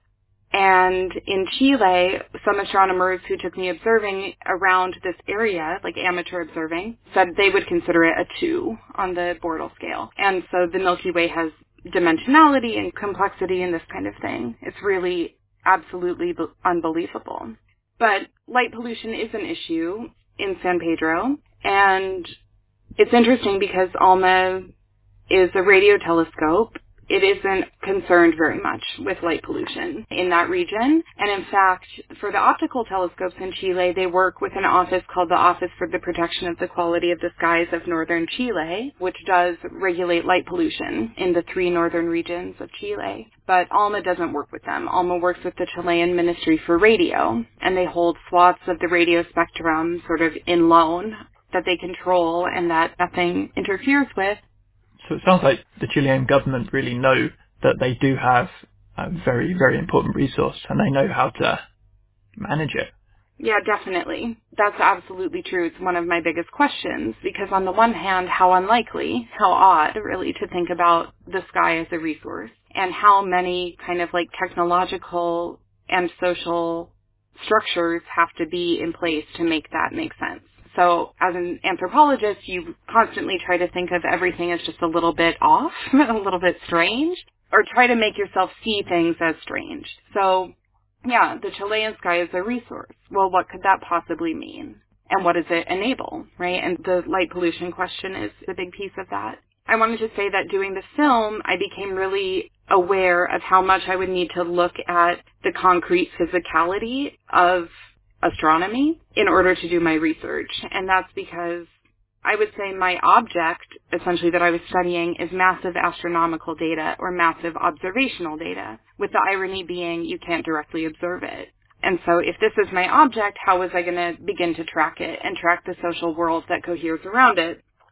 And in Chile, some astronomers who took me observing around this area, like amateur observing, said they would consider it a two on the Bortle scale. And so the Milky Way has dimensionality and complexity and this kind of thing. It's really absolutely be- unbelievable. But light pollution is an issue in San Pedro. And it's interesting because ALMA is a radio telescope. It isn't concerned very much with light pollution in that region. And in fact, for the optical telescopes in Chile, they work with an office called the Office for the Protection of the Quality of the Skies of Northern Chile, which does regulate light pollution in the three northern regions of Chile. But ALMA doesn't work with them. ALMA works with the Chilean Ministry for Radio, and they hold swaths of the radio spectrum sort of in loan that they control and that nothing interferes with. So it sounds like the Chilean government really know that they do have a very, very important resource, and they know how to manage it. Yeah, definitely. That's absolutely true. It's one of my biggest questions, because on the one hand, how unlikely, how odd, really, to think about the sky as a resource, and how many kind of like technological and social structures have to be in place to make that make sense. So as an anthropologist, you constantly try to think of everything as just a little bit off, a little bit strange, or try to make yourself see things as strange. So, yeah, the Chilean sky is a resource. Well, what could that possibly mean? And what does it enable, right? And the light pollution question is a big piece of that. I wanted to say that doing the film, I became really aware of how much I would need to look at the concrete physicality of astronomy in order to do my research. And that's because I would say my object, essentially, that I was studying is massive astronomical data or massive observational data, with the irony being you can't directly observe it. And so if this is my object, how was I going to begin to track it and track the social world that coheres around it?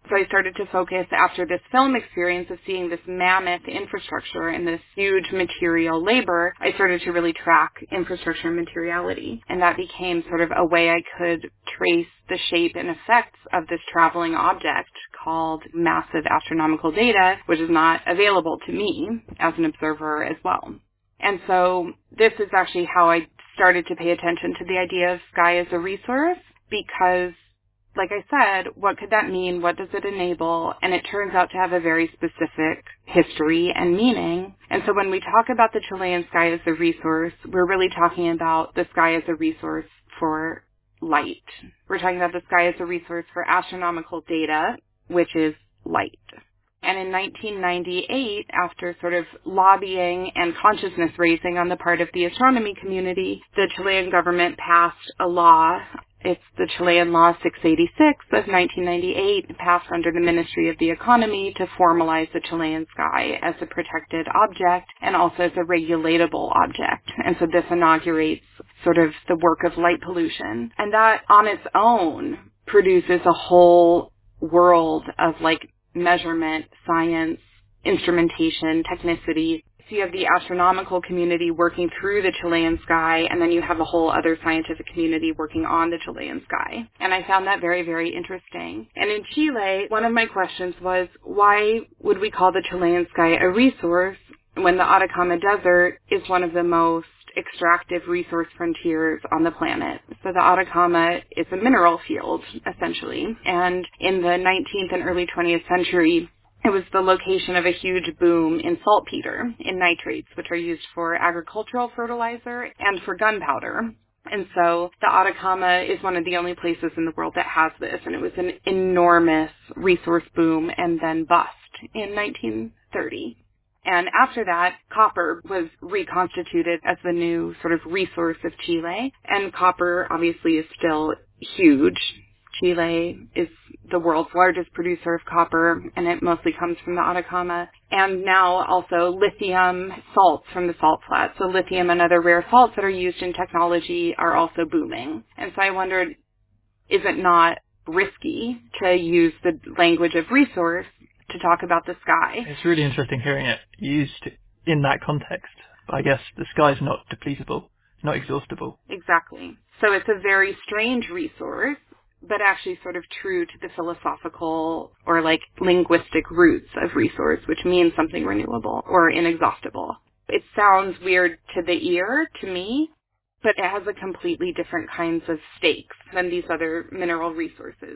So I started to focus after this film experience of seeing this mammoth infrastructure and this huge material labor. I started to really track infrastructure and materiality. And that became sort of a way I could trace the shape and effects of this traveling object called massive astronomical data, which is not available to me as an observer as well. And so this is actually how I started to pay attention to the idea of sky as a resource, because like I said, what could that mean? What does it enable? And it turns out to have a very specific history and meaning. And so when we talk about the Chilean sky as a resource, we're really talking about the sky as a resource for light. We're talking about the sky as a resource for astronomical data, which is light. And in nineteen ninety-eight, after sort of lobbying and consciousness raising on the part of the astronomy community, the Chilean government passed a law. It's the Chilean Law six eighty-six of nineteen ninety-eight, passed under the Ministry of the Economy to formalize the Chilean sky as a protected object and also as a regulatable object. And so this inaugurates sort of the work of light pollution. And that on its own produces a whole world of like measurement, science, instrumentation, technicity. So you have the astronomical community working through the Chilean sky, and then you have a whole other scientific community working on the Chilean sky. And I found that very, very interesting. And in Chile, one of my questions was, why would we call the Chilean sky a resource when the Atacama Desert is one of the most extractive resource frontiers on the planet? So the Atacama is a mineral field, essentially. And in the nineteenth and early twentieth century, it was the location of a huge boom in saltpeter, in nitrates, which are used for agricultural fertilizer and for gunpowder. And so the Atacama is one of the only places in the world that has this, and it was an enormous resource boom and then bust in nineteen thirty. And after that, copper was reconstituted as the new sort of resource of Chile, and copper obviously is still huge. Chile is the world's largest producer of copper, and it mostly comes from the Atacama. And now also lithium salts from the salt flats. So lithium and other rare salts that are used in technology are also booming. And so I wondered, is it not risky to use the language of resource to talk about the sky? It's really interesting hearing it used in that context. But I guess the sky's not depletable. It's not exhaustible. Exactly. So it's a very strange resource, but actually sort of true to the philosophical or like linguistic roots of resource, which means something renewable or inexhaustible. It sounds weird to the ear, to me, but it has a completely different kinds of stakes than these other mineral resources.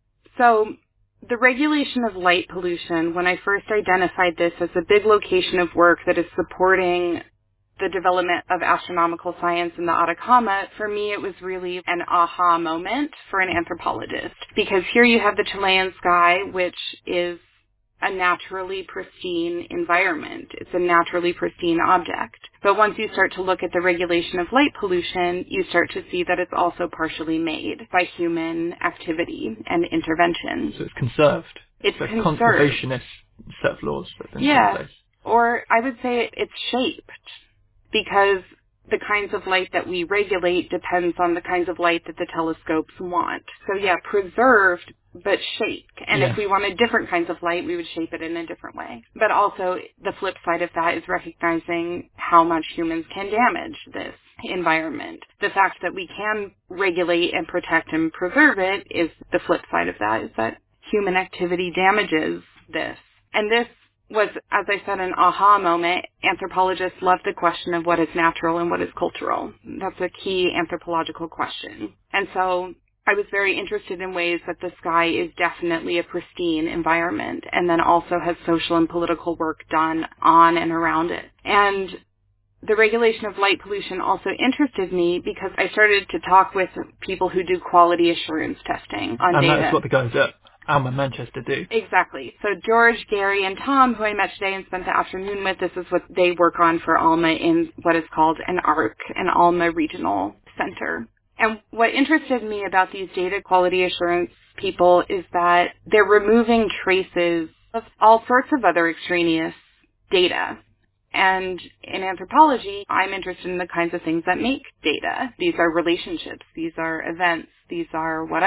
So the regulation of light pollution, when I first identified this as a big location of work that is supporting the development of astronomical science in the Atacama, for me it was really an aha moment for an anthropologist. Because here you have the Chilean sky, which is a naturally pristine environment. It's a naturally pristine object. But once you start to look at the regulation of light pollution, you start to see that it's also partially made by human activity and intervention. So it's conserved. It's a conserved. conservationist set of laws that have been yeah. put in place. Or I would say it's shaped, because the kinds of light that we regulate depends on the kinds of light that the telescopes want. So yeah, preserved, but shaped. And yeah. if we wanted different kinds of light, we would shape it in a different way. But also, the flip side of that is recognizing how much humans can damage this environment. The fact that we can regulate and protect and preserve it is the flip side of that, is that human activity damages this. And this was, as I said, an aha moment. Anthropologists love the question of what is natural and what is cultural. That's a key anthropological question. And so I was very interested in ways that the sky is definitely a pristine environment and then also has social and political work done on and around it. And the regulation of light pollution also interested me because I started to talk with people who do quality assurance testing on and data. And that's what the guys at Alma Manchester do. Exactly. So George, Gary, and Tom, who I met today and spent the afternoon with, this is what they work on for Alma in what is called an A R C, an Alma Regional Center. And what interested me about these data quality assurance people is that they're removing traces of all sorts of other extraneous data. And in anthropology, I'm interested in the kinds of things that make data. These are relationships. These are events. These are whatever.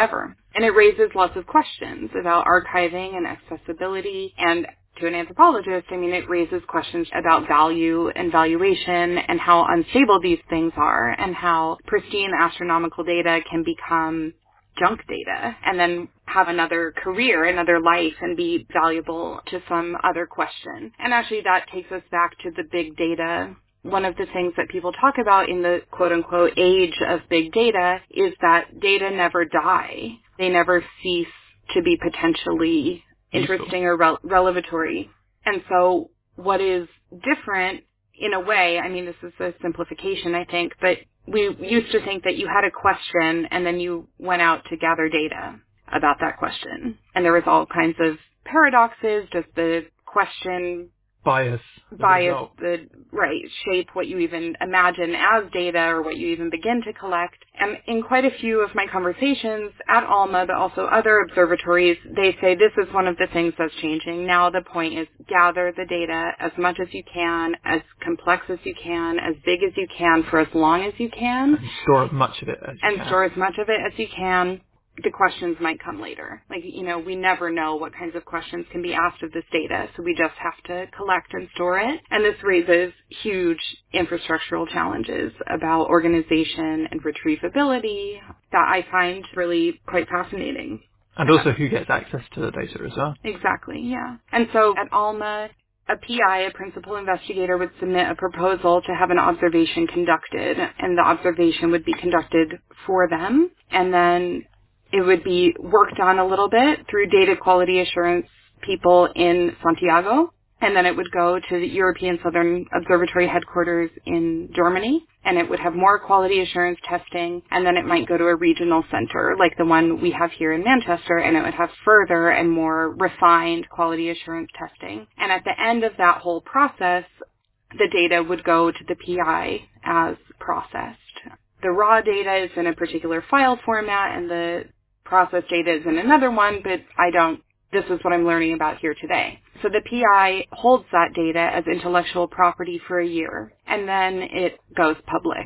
And it raises lots of questions about archiving and accessibility. And to an anthropologist, I mean, it raises questions about value and valuation and how unstable these things are and how pristine astronomical data can become junk data and then have another career, another life, and be valuable to some other question. And actually that takes us back to the big data. One of the things that people talk about in the quote-unquote age of big data is that data never die. They never cease to be potentially interesting or re- relevatory. And so what is different in a way, I mean, this is a simplification, I think, but we used to think that you had a question and then you went out to gather data about that question. And there was all kinds of paradoxes. Does the question bias bias the right shape what you even imagine as data or what you even begin to collect? And in quite a few of my conversations at ALMA, but also other observatories, they say this is one of the things that's changing. Now the point is gather the data as much as you can, as complex as you can, as big as you can for as long as you can. And store as much of it as you and can. And store as much of it as you can. The questions might come later. Like, you know, we never know what kinds of questions can be asked of this data, so we just have to collect and store it. And this raises huge infrastructural challenges about organization and retrievability that I find really quite fascinating. And also who gets access to the data as well. Exactly, yeah. And so at ALMA, a P I, a principal investigator, would submit a proposal to have an observation conducted, and the observation would be conducted for them, and then it would be worked on a little bit through data quality assurance people in Santiago, and then it would go to the European Southern Observatory headquarters in Germany, and it would have more quality assurance testing, and then it might go to a regional center like the one we have here in Manchester, and it would have further and more refined quality assurance testing. And at the end of that whole process, the data would go to the P I as processed. The raw data is in a particular file format, and the process data is in another one, but I don't, this is what I'm learning about here today. So the P I holds that data as intellectual property for a year, and then it goes public.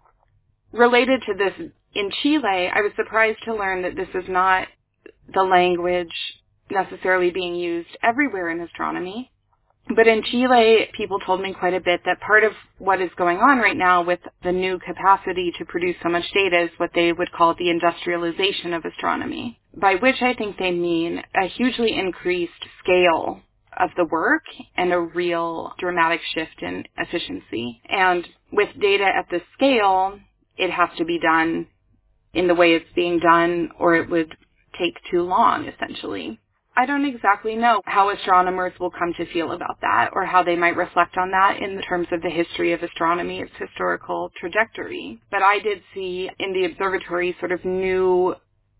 Related to this, in Chile, I was surprised to learn that this is not the language necessarily being used everywhere in astronomy. But in Chile, people told me quite a bit that part of what is going on right now with the new capacity to produce so much data is what they would call the industrialization of astronomy, by which I think they mean a hugely increased scale of the work and a real dramatic shift in efficiency. And with data at this scale, it has to be done in the way it's being done, or it would take too long, essentially. I don't exactly know how astronomers will come to feel about that or how they might reflect on that in terms of the history of astronomy, its historical trajectory. But I did see in the observatory sort of new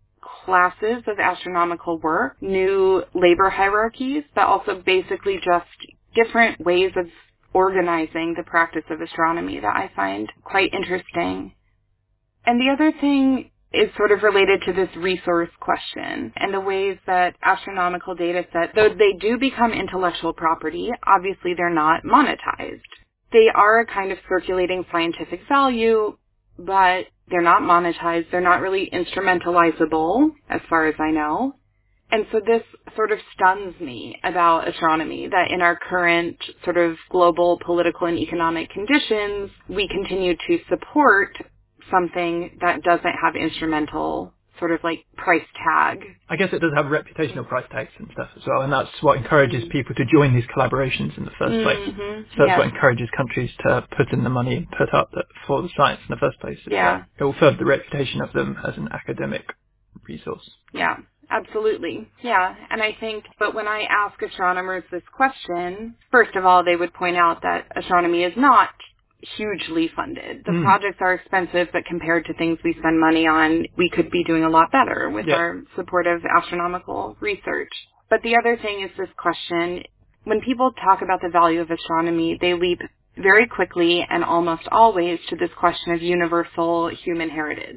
classes of astronomical work, new labor hierarchies, but also basically just different ways of organizing the practice of astronomy that I find quite interesting. And the other thing is sort of related to this resource question and the ways that astronomical data sets, though they do become intellectual property, obviously they're not monetized. They are a kind of circulating scientific value, but they're not monetized. They're not really instrumentalizable, as far as I know. And so this sort of stuns me about astronomy, that in our current sort of global political and economic conditions, we continue to support something that doesn't have instrumental sort of like price tag. I guess it does have reputational price tags and stuff as well, and that's what encourages mm-hmm. people to join these collaborations in the first place. Mm-hmm. So that's yeah. what encourages countries to put in the money and put up the, for the science in the first place. Yeah. It will further the reputation of them as an academic resource. Yeah, absolutely. Yeah, and I think, but when I ask astronomers this question, first of all, they would point out that astronomy is not hugely funded. The mm. projects are expensive, but compared to things we spend money on, we could be doing a lot better with yeah. our supportive astronomical research. But the other thing is this question, when people talk about the value of astronomy, they leap very quickly and almost always to this question of universal human heritage.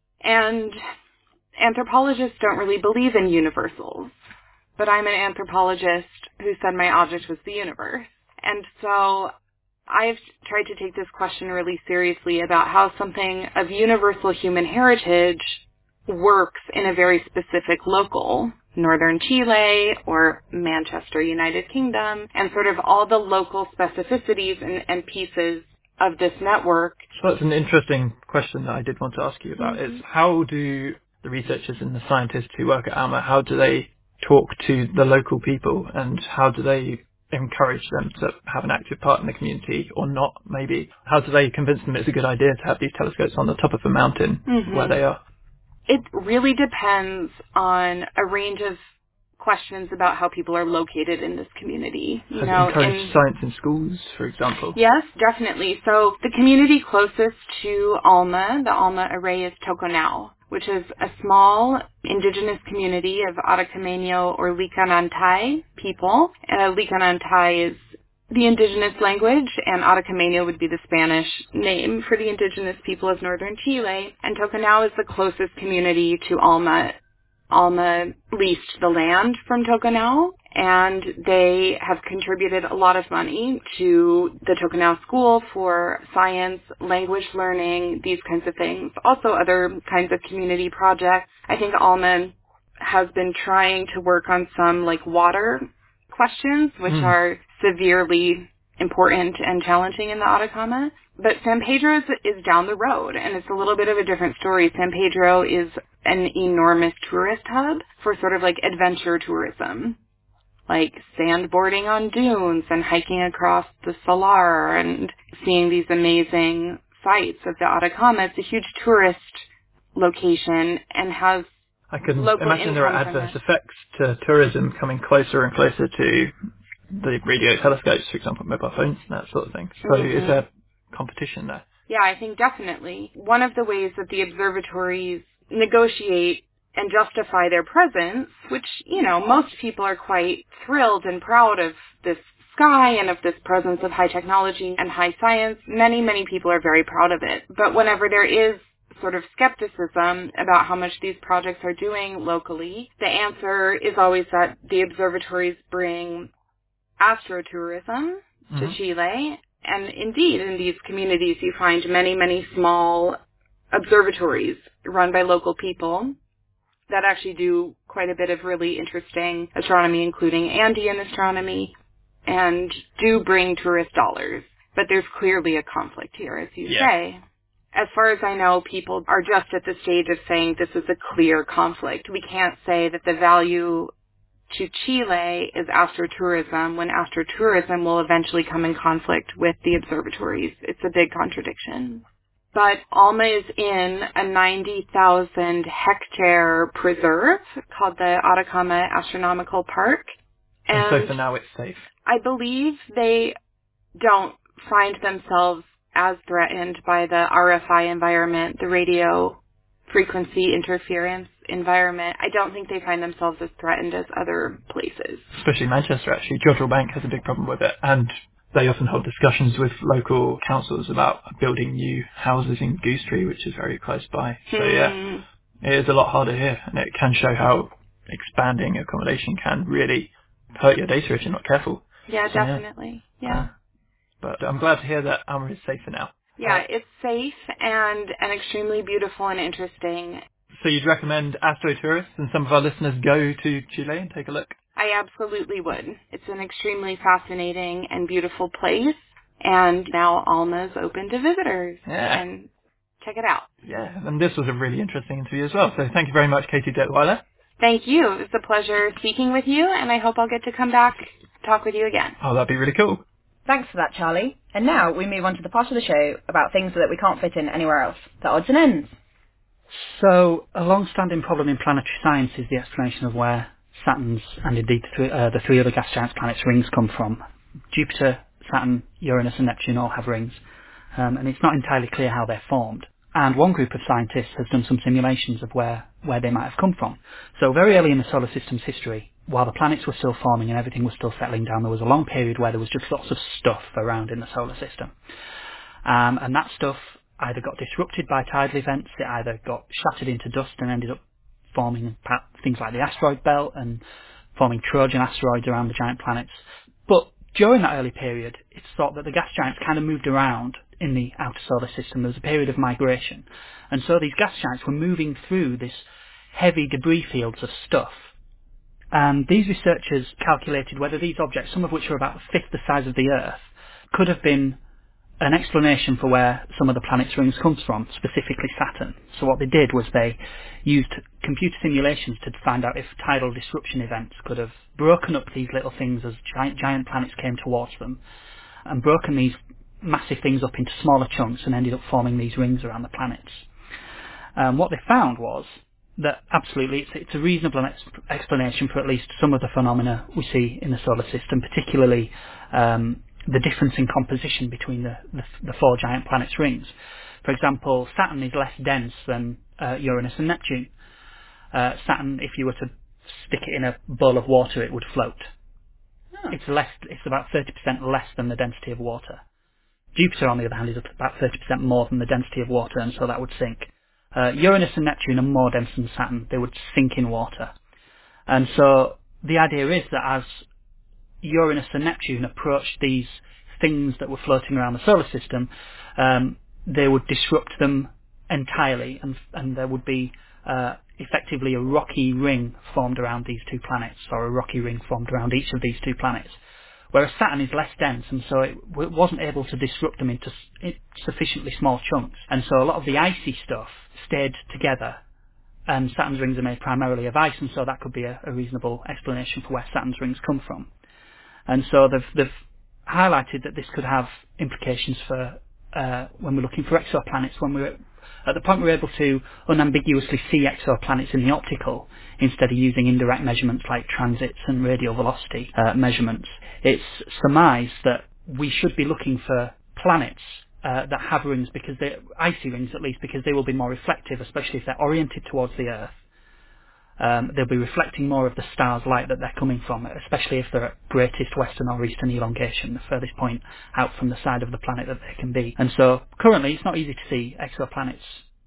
And anthropologists don't really believe in universals, but I'm an anthropologist who said my object was the universe. And so I've tried to take this question really seriously about how something of universal human heritage works in a very specific local, northern Chile or Manchester, United Kingdom, and sort of all the local specificities and, and pieces of this network. So that's an interesting question that I did want to ask you about, Mm-hmm. is how do the researchers and the scientists who work at ALMA, how do they talk to the local people, and how do they encourage them to have an active part in the community or not, maybe? How do they convince them it's a good idea to have these telescopes on the top of a mountain Mm-hmm. where they are? It really depends on a range of questions about how people are located in this community. You Has know, it encouraged in, science in schools, for example? Yes, definitely. So the community closest to ALMA, the ALMA array, is Toconao, which is a small indigenous community of Atacameño or Licanantay people. Uh, Licanantay is the indigenous language, and Atacameño would be the Spanish name for the indigenous people of northern Chile. And Toconao is the closest community to ALMA. ALMA leased the land from Toconao, and they have contributed a lot of money to the Toconao School for science, language learning, these kinds of things. Also other kinds of community projects. I think ALMA has been trying to work on some like water questions, which mm. are severely important and challenging in the Atacama. But San Pedro is, is down the road, and it's a little bit of a different story. San Pedro is an enormous tourist hub for sort of like adventure tourism, like sandboarding on dunes and hiking across the Salar and seeing these amazing sites of the Atacama. It's a huge tourist location and has I can local imagine there are income from adverse it. effects to tourism coming closer and closer to the radio telescopes, for example, mobile phones and that sort of thing. So Mm-hmm. is there competition there? Yeah, I think definitely. One of the ways that the observatories negotiate and justify their presence, which, you know, most people are quite thrilled and proud of this sky and of this presence of high technology and high science. Many, many people are very proud of it. But whenever there is sort of skepticism about how much these projects are doing locally, the answer is always that the observatories bring astrotourism to Mm-hmm. Chile. And indeed, in these communities, you find many, many small observatories run by local people that actually do quite a bit of really interesting astronomy, including Andean astronomy, and do bring tourist dollars. But there's clearly a conflict here, as you yeah. say. As far as I know, people are just at the stage of saying this is a clear conflict. We can't say that the value to Chile is astrotourism when astrotourism will eventually come in conflict with the observatories. It's a big contradiction. But ALMA is in a ninety thousand hectare preserve called the Atacama Astronomical Park. And, And so for now it's safe. I believe they don't find themselves as threatened by the R F I environment, the radio frequency interference environment. I don't think they find themselves as threatened as other places. Especially Manchester, actually. Jodrell Bank has a big problem with it, and they often hold discussions with local councils about building new houses in Goosetree, which is very close by. So yeah, it is a lot harder here, and it can show how expanding accommodation can really hurt your data if you're not careful. Yeah, so, definitely. Yeah. yeah. Uh, but I'm glad to hear that ALMA is safe for now. Yeah, uh, it's safe and, and extremely beautiful and interesting. So you'd recommend astrotourists and some of our listeners go to Chile and take a look? I absolutely would. It's an extremely fascinating and beautiful place, and now ALMA's open to visitors. Yeah. And check it out. Yeah, and this was a really interesting interview as well, so thank you very much, Katie Detweiler. Thank you. It was a pleasure speaking with you, and I hope I'll get to come back talk with you again. Oh, that'd be really cool. Thanks for that, Charlie. And now we move on to the part of the show about things that we can't fit in anywhere else, the odds and ends. So, a long-standing problem in planetary science is the explanation of where Saturn's and indeed the three, uh, the three other gas giants' planets' rings come from. Jupiter, Saturn, Uranus and Neptune all have rings, um, and it's not entirely clear how they're formed. And one group of scientists has done some simulations of where, where they might have come from. So very early in the solar system's history, while the planets were still forming and everything was still settling down, there was a long period where there was just lots of stuff around in the solar system. Um, and that stuff either got disrupted by tidal events, it either got shattered into dust and ended up forming things like the asteroid belt and forming Trojan asteroids around the giant planets. But during that early period, it's thought that the gas giants kind of moved around in the outer solar system. There was a period of migration. And so these gas giants were moving through this heavy debris fields of stuff. And these researchers calculated whether these objects, some of which were about a fifth the size of the Earth, could have been an explanation for where some of the planet's rings comes from, specifically Saturn. So what they did was they used computer simulations to find out if tidal disruption events could have broken up these little things as giant, giant planets came towards them, and broken these massive things up into smaller chunks and ended up forming these rings around the planets. Um, what they found was that absolutely it's, it's a reasonable ex- explanation for at least some of the phenomena we see in the solar system, particularly um, the difference in composition between the, the, the four giant planets' rings. For example, Saturn is less dense than uh, Uranus and Neptune. Uh, Saturn, if you were to stick it in a bowl of water, it would float. Oh. It's less. It's about thirty percent less than the density of water. Jupiter, on the other hand, is about thirty percent more than the density of water, and so that would sink. Uh, Uranus and Neptune are more dense than Saturn. They would sink in water. And so the idea is that as Uranus and Neptune approached these things that were floating around the solar system, um, they would disrupt them entirely, and, and there would be uh, effectively a rocky ring formed around these two planets, or a rocky ring formed around each of these two planets. Whereas Saturn is less dense, and so it w- wasn't able to disrupt them into s- sufficiently small chunks. And so a lot of the icy stuff stayed together, and Saturn's rings are made primarily of ice, and so that could be a, a reasonable explanation for where Saturn's rings come from. And so they've, they've highlighted that this could have implications for uh, when we're looking for exoplanets, when we're at the point we're able to unambiguously see exoplanets in the optical instead of using indirect measurements like transits and radial velocity uh, measurements. It's surmised that we should be looking for planets uh, that have rings, because they're icy rings at least, because they will be more reflective, especially if they're oriented towards the Earth. Um, they'll be reflecting more of the star's light that they're coming from, especially if they're at greatest western or eastern elongation, the furthest point out from the side of the planet that they can be. And so currently it's not easy to see exoplanets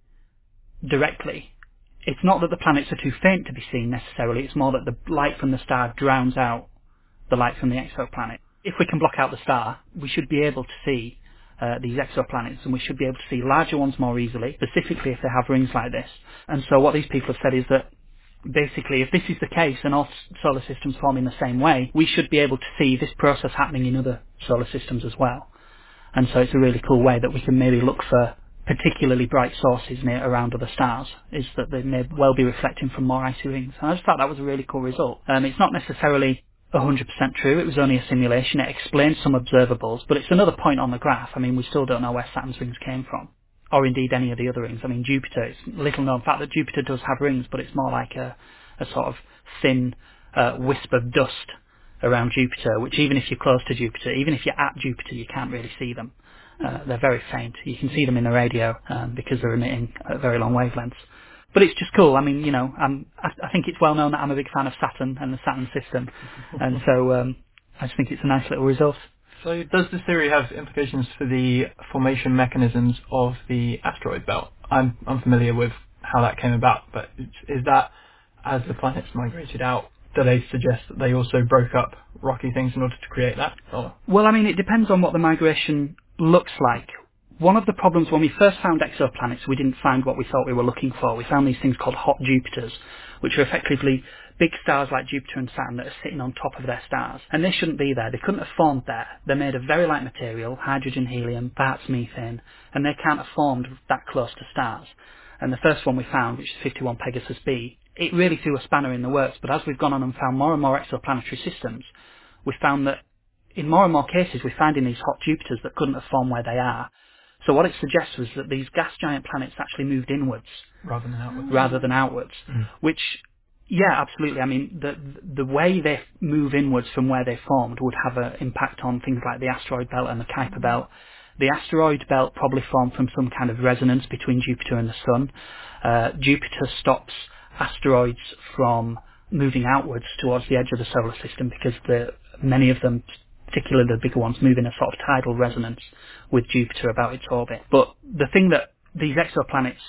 directly. It's not that the planets are too faint to be seen necessarily, it's more that the light from the star drowns out the light from the exoplanet. If we can block out the star, we should be able to see uh, these exoplanets, and we should be able to see larger ones more easily, specifically if they have rings like this. And so what these people have said is that basically, if this is the case and all solar systems form in the same way, we should be able to see this process happening in other solar systems as well. And so it's a really cool way that we can maybe look for particularly bright sources near around other stars, is that they may well be reflecting from more icy rings. And I just thought that was a really cool result. Um, it's not necessarily one hundred percent true, it was only a simulation, it explains some observables, but it's another point on the graph. I mean, we still don't know where Saturn's rings came from, or indeed any of the other rings. I mean, Jupiter, it's little known fact that Jupiter does have rings, but it's more like a, a sort of thin uh, wisp of dust around Jupiter, which even if you're close to Jupiter, even if you're at Jupiter, you can't really see them. Uh, they're very faint. You can see them in the radio um, because they're emitting at very long wavelengths. But it's just cool. I mean, you know, I'm, I, I think it's well known that I'm a big fan of Saturn and the Saturn system, and so um, I just think it's a nice little result. So does this theory have implications for the formation mechanisms of the asteroid belt? I'm I'm familiar with how that came about, but is that, as the planets migrated out, do they suggest that they also broke up rocky things in order to create that? Or? Well, I mean, it depends on what the migration looks like. One of the problems when we first found exoplanets, we didn't find what we thought we were looking for. We found these things called hot Jupiters, which are effectively big stars like Jupiter and Saturn that are sitting on top of their stars. And they shouldn't be there. They couldn't have formed there. They're made of very light material, hydrogen, helium, perhaps methane, and they can't have formed that close to stars. And the first one we found, which is fifty-one Pegasus b, it really threw a spanner in the works. But as we've gone on and found more and more exoplanetary systems, we found that in more and more cases we're finding these hot Jupiters that couldn't have formed where they are. So what it suggests was that these gas giant planets actually moved inwards rather than outwards. Rather than outwards, mm. which, yeah, absolutely. I mean, the the way they move inwards from where they formed would have an impact on things like the asteroid belt and the Kuiper belt. The asteroid belt probably formed from some kind of resonance between Jupiter and the Sun. Uh, Jupiter stops asteroids from moving outwards towards the edge of the solar system because the, many of them, particularly the bigger ones, move in a sort of tidal resonance with Jupiter about its orbit. But the thing that these exoplanets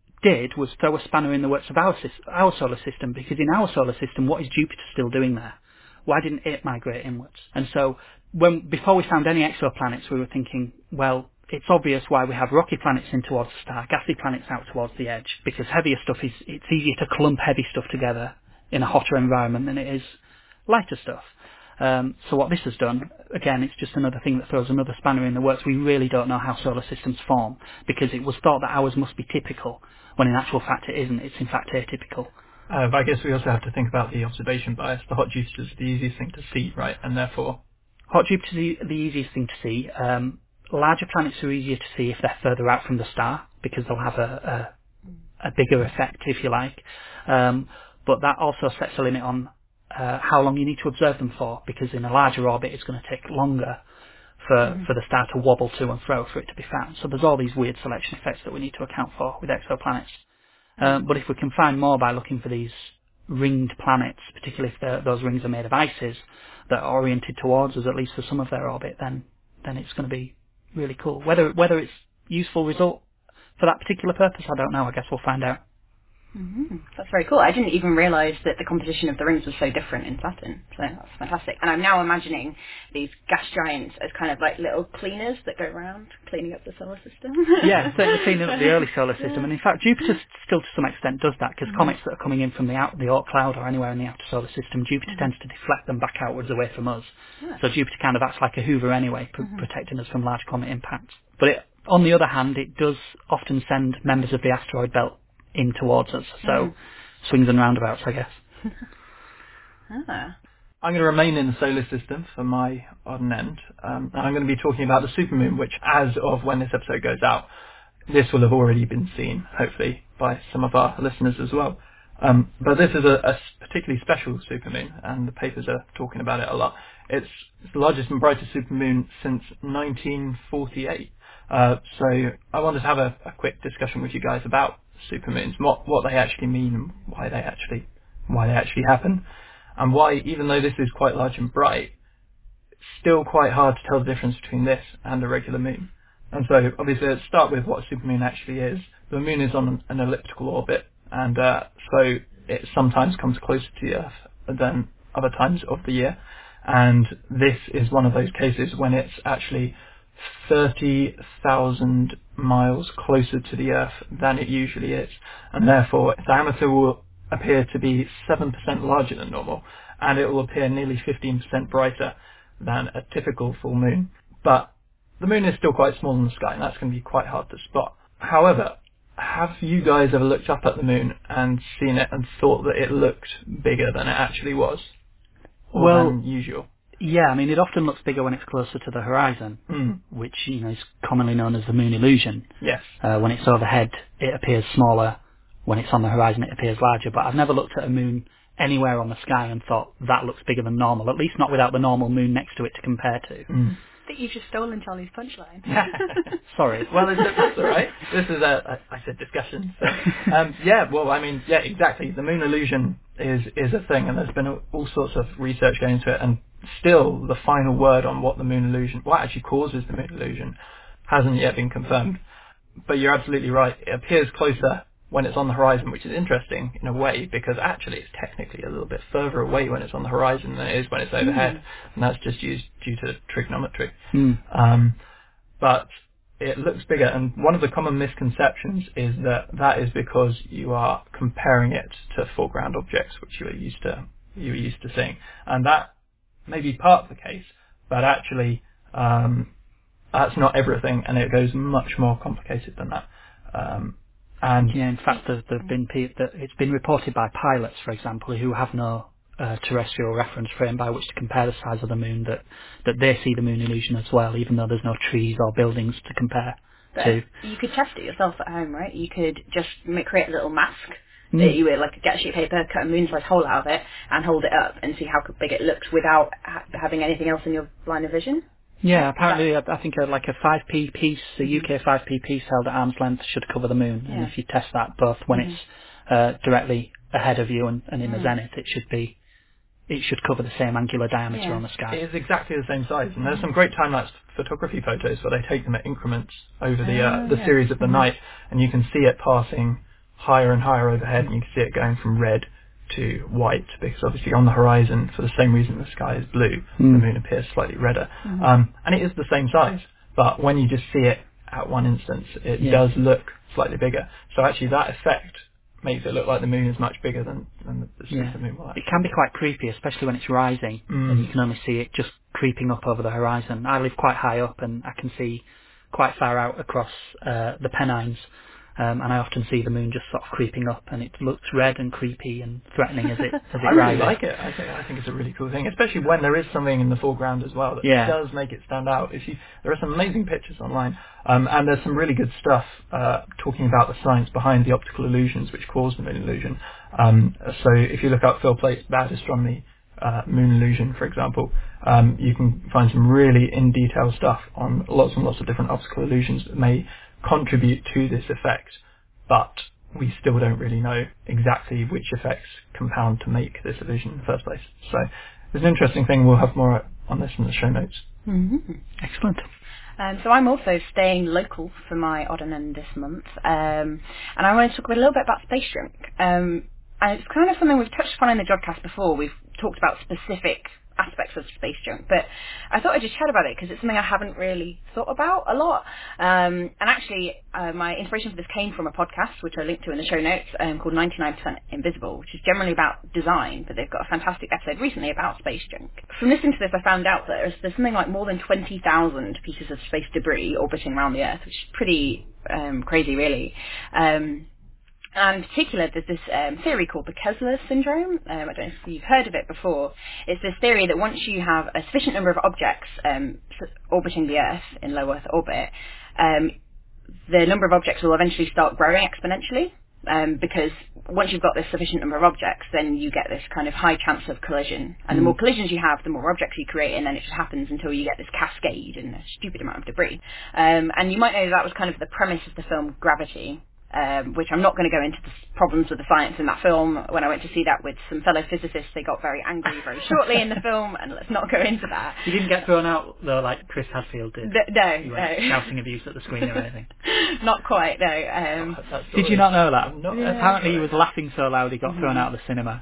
did was throw a spanner in the works of our, our solar system, because in our solar system, what is Jupiter still doing there? Why didn't it migrate inwards? And so when before we found any exoplanets, we were thinking, well, it's obvious why we have rocky planets in towards the star, gassy planets out towards the edge, because heavier stuff is, it's easier to clump heavy stuff together in a hotter environment than it is lighter stuff. Um, so what this has done, again, it's just another thing that throws another spanner in the works. We really don't know how solar systems form, because it was thought that ours must be typical, when in actual fact it isn't. It's in fact atypical. Uh, but I guess we also have to think about the observation bias. The hot Jupiter's the easiest thing to see, right? And therefore... Hot Jupiter's the, the easiest thing to see. Um, larger planets are easier to see if they're further out from the star, because they'll have a, a, a bigger effect, if you like. Um, but that also sets a limit on uh, how long you need to observe them for, because in a larger orbit it's going to take longer for, mm-hmm. for the star to wobble to and fro for it to be found. So there's all these weird selection effects that we need to account for with exoplanets. Um, but if we can find more by looking for these ringed planets, particularly if those rings are made of ices that are oriented towards us, at least for some of their orbit, then then it's going to be really cool. Whether whether it's useful result for that particular purpose, I don't know. I guess we'll find out. Mm-hmm. That's very cool. I didn't even realise that the composition of the rings was so different in Saturn. So that's fantastic. And I'm now imagining these gas giants as kind of like little cleaners that go around cleaning up the solar system. Yeah, certainly cleaning up the early solar system. And in fact, Jupiter still to some extent does that, because mm-hmm. comets that are coming in from the out, the Oort cloud or anywhere in the outer solar system, Jupiter mm-hmm. tends to deflect them back outwards away from us. Yeah. So Jupiter kind of acts like a Hoover anyway, pr- mm-hmm. protecting us from large comet impacts. But it, on the other hand, it does often send members of the asteroid belt in towards us, so mm. swings and roundabouts, I guess. ah. I'm going to remain in the solar system for my odd end, um, and I'm going to be talking about the supermoon, which, as of when this episode goes out, this will have already been seen, hopefully, by some of our listeners as well. Um, but this is a, a particularly special supermoon, and the papers are talking about it a lot. It's, it's the largest and brightest supermoon since nineteen forty-eight. Uh, so I wanted to have a, a quick discussion with you guys about supermoons, what what they actually mean, and why they actually why they actually happen, and why, even though this is quite large and bright, it's still quite hard to tell the difference between this and a regular moon. And so, obviously, let's start with what a supermoon actually is. The moon is on an elliptical orbit, and uh, so it sometimes comes closer to the Earth than other times of the year. And this is one of those cases when it's actually thirty thousand miles closer to the Earth than it usually is, and therefore its diameter will appear to be seven percent larger than normal, and it will appear nearly fifteen percent brighter than a typical full moon. But the moon is still quite small in the sky, and that's going to be quite hard to spot. However, have you guys ever looked up at the moon and seen it and thought that it looked bigger than it actually was, or well, than usual? Yeah, I mean, it often looks bigger when it's closer to the horizon, mm. which, you know, is commonly known as the moon illusion. Yes. Uh, when it's overhead, it appears smaller. When it's on the horizon, it appears larger. But I've never looked at a moon anywhere on the sky and thought, that looks bigger than normal, at least not without the normal moon next to it to compare to. Mm. I think you've just stolen Charlie's punchline. Sorry. Well, it's, it's all right. This is a, a I said discussion. So, um, yeah, well, I mean, yeah, exactly. The moon illusion is, is a thing, and there's been all sorts of research going into it, and still the final word on what the moon illusion, what actually causes the moon illusion, hasn't yet been confirmed. But you're absolutely right. It appears closer when it's on the horizon, which is interesting in a way, because actually it's technically a little bit further away when it's on the horizon than it is when it's overhead, mm. and that's just used due to trigonometry. Mm. Um, but it looks bigger, and one of the common misconceptions is that that is because you are comparing it to foreground objects, which you are used to you are used to seeing, and that may be part of the case, but actually um, that's not everything, and it goes much more complicated than that. Um, And yeah, in fact, there have been pe- that it's been reported by pilots, for example, who have no uh, terrestrial reference frame by which to compare the size of the moon, that that they see the moon illusion as well, even though there's no trees or buildings to compare but to. You could test it yourself at home, right? You could just make, create a little mask mm. that you would like get a sheet of paper, cut a moon-sized hole out of it, and hold it up and see how big it looks without ha- having anything else in your line of vision. Yeah, apparently I, I think a, like a five p piece, a U K five p piece held at arm's length should cover the moon. Yeah. And if you test that both when mm-hmm. it's uh, directly ahead of you and, and in mm. the zenith, it should be, it should cover the same angular diameter yeah. on the sky. It is exactly the same size, and there's some great time-lapse photography photos where they take them at increments over the uh, uh, the yeah. series of the mm-hmm. night, and you can see it passing higher and higher overhead, and you can see it going from red to white, because obviously on the horizon, for the same reason the sky is blue, mm. the moon appears slightly redder. Mm. Um, and it is the same size, but when you just see it at one instance, it Yeah. does look slightly bigger. So actually that effect makes it look like the moon is much bigger than, than the, the Yeah. the moon will actually It can be be. quite creepy, especially when it's rising, Mm. and you can only see it just creeping up over the horizon. I live quite high up, and I can see quite far out across uh, the Pennines, um, and I often see the moon just sort of creeping up, and it looks red and creepy and threatening as it as it I really rises. like it. I think I think it's a really cool thing, especially when there is something in the foreground as well that Yeah. does make it stand out. If you, there are some amazing pictures online, um, and there's some really good stuff uh, talking about the science behind the optical illusions which cause the moon illusion. Um, so if you look up Phil Plate's Bad Astronomy uh, Moon Illusion, for example, um, you can find some really in detail stuff on lots and lots of different optical illusions that may contribute to this effect, but we still don't really know exactly which effects compound to make this illusion in the first place. So it's an interesting thing. We'll have more on this in the show notes. Mm-hmm. Excellent. Um, so I'm also staying local for my odd and end this month, um, and I want to talk a little bit about space junk. Um, and it's kind of something we've touched upon in the Jodcast before. We've talked about specific aspects of space junk, but I thought I'd just chat about it because it's something I haven't really thought about a lot. Um, and actually, uh, my inspiration for this came from a podcast, which I linked to in the show notes, um, called ninety-nine percent Invisible, which is generally about design, but they've got a fantastic episode recently about space junk. From listening to this, I found out that there's, there's something like more than twenty thousand pieces of space debris orbiting around the Earth, which is pretty um, crazy, really. Um, And in particular, there's this um, theory called the Kessler syndrome. Um, I don't know if you've heard of it before. It's this theory that once you have a sufficient number of objects um, s- orbiting the Earth in low Earth orbit, um, the number of objects will eventually start growing exponentially. Um, because once you've got this sufficient number of objects, then you get this kind of high chance of collision. And the more collisions you have, the more objects you create, and then it just happens until you get this cascade and a stupid amount of debris. Um, and you might know that was kind of the premise of the film Gravity, um, which I'm not going to go into the s- problems with the science in that film. When I went to see that with some fellow physicists, they got very angry very shortly in the film, and let's not go into that. You didn't get thrown out though, like Chris Hadfield did. Th- no, You weren't no. shouting abuse at the screen or anything. Not quite, no. Um, Oh, that Did story you not know is that? not- Yeah. Apparently he was laughing so loud he got thrown out of the cinema.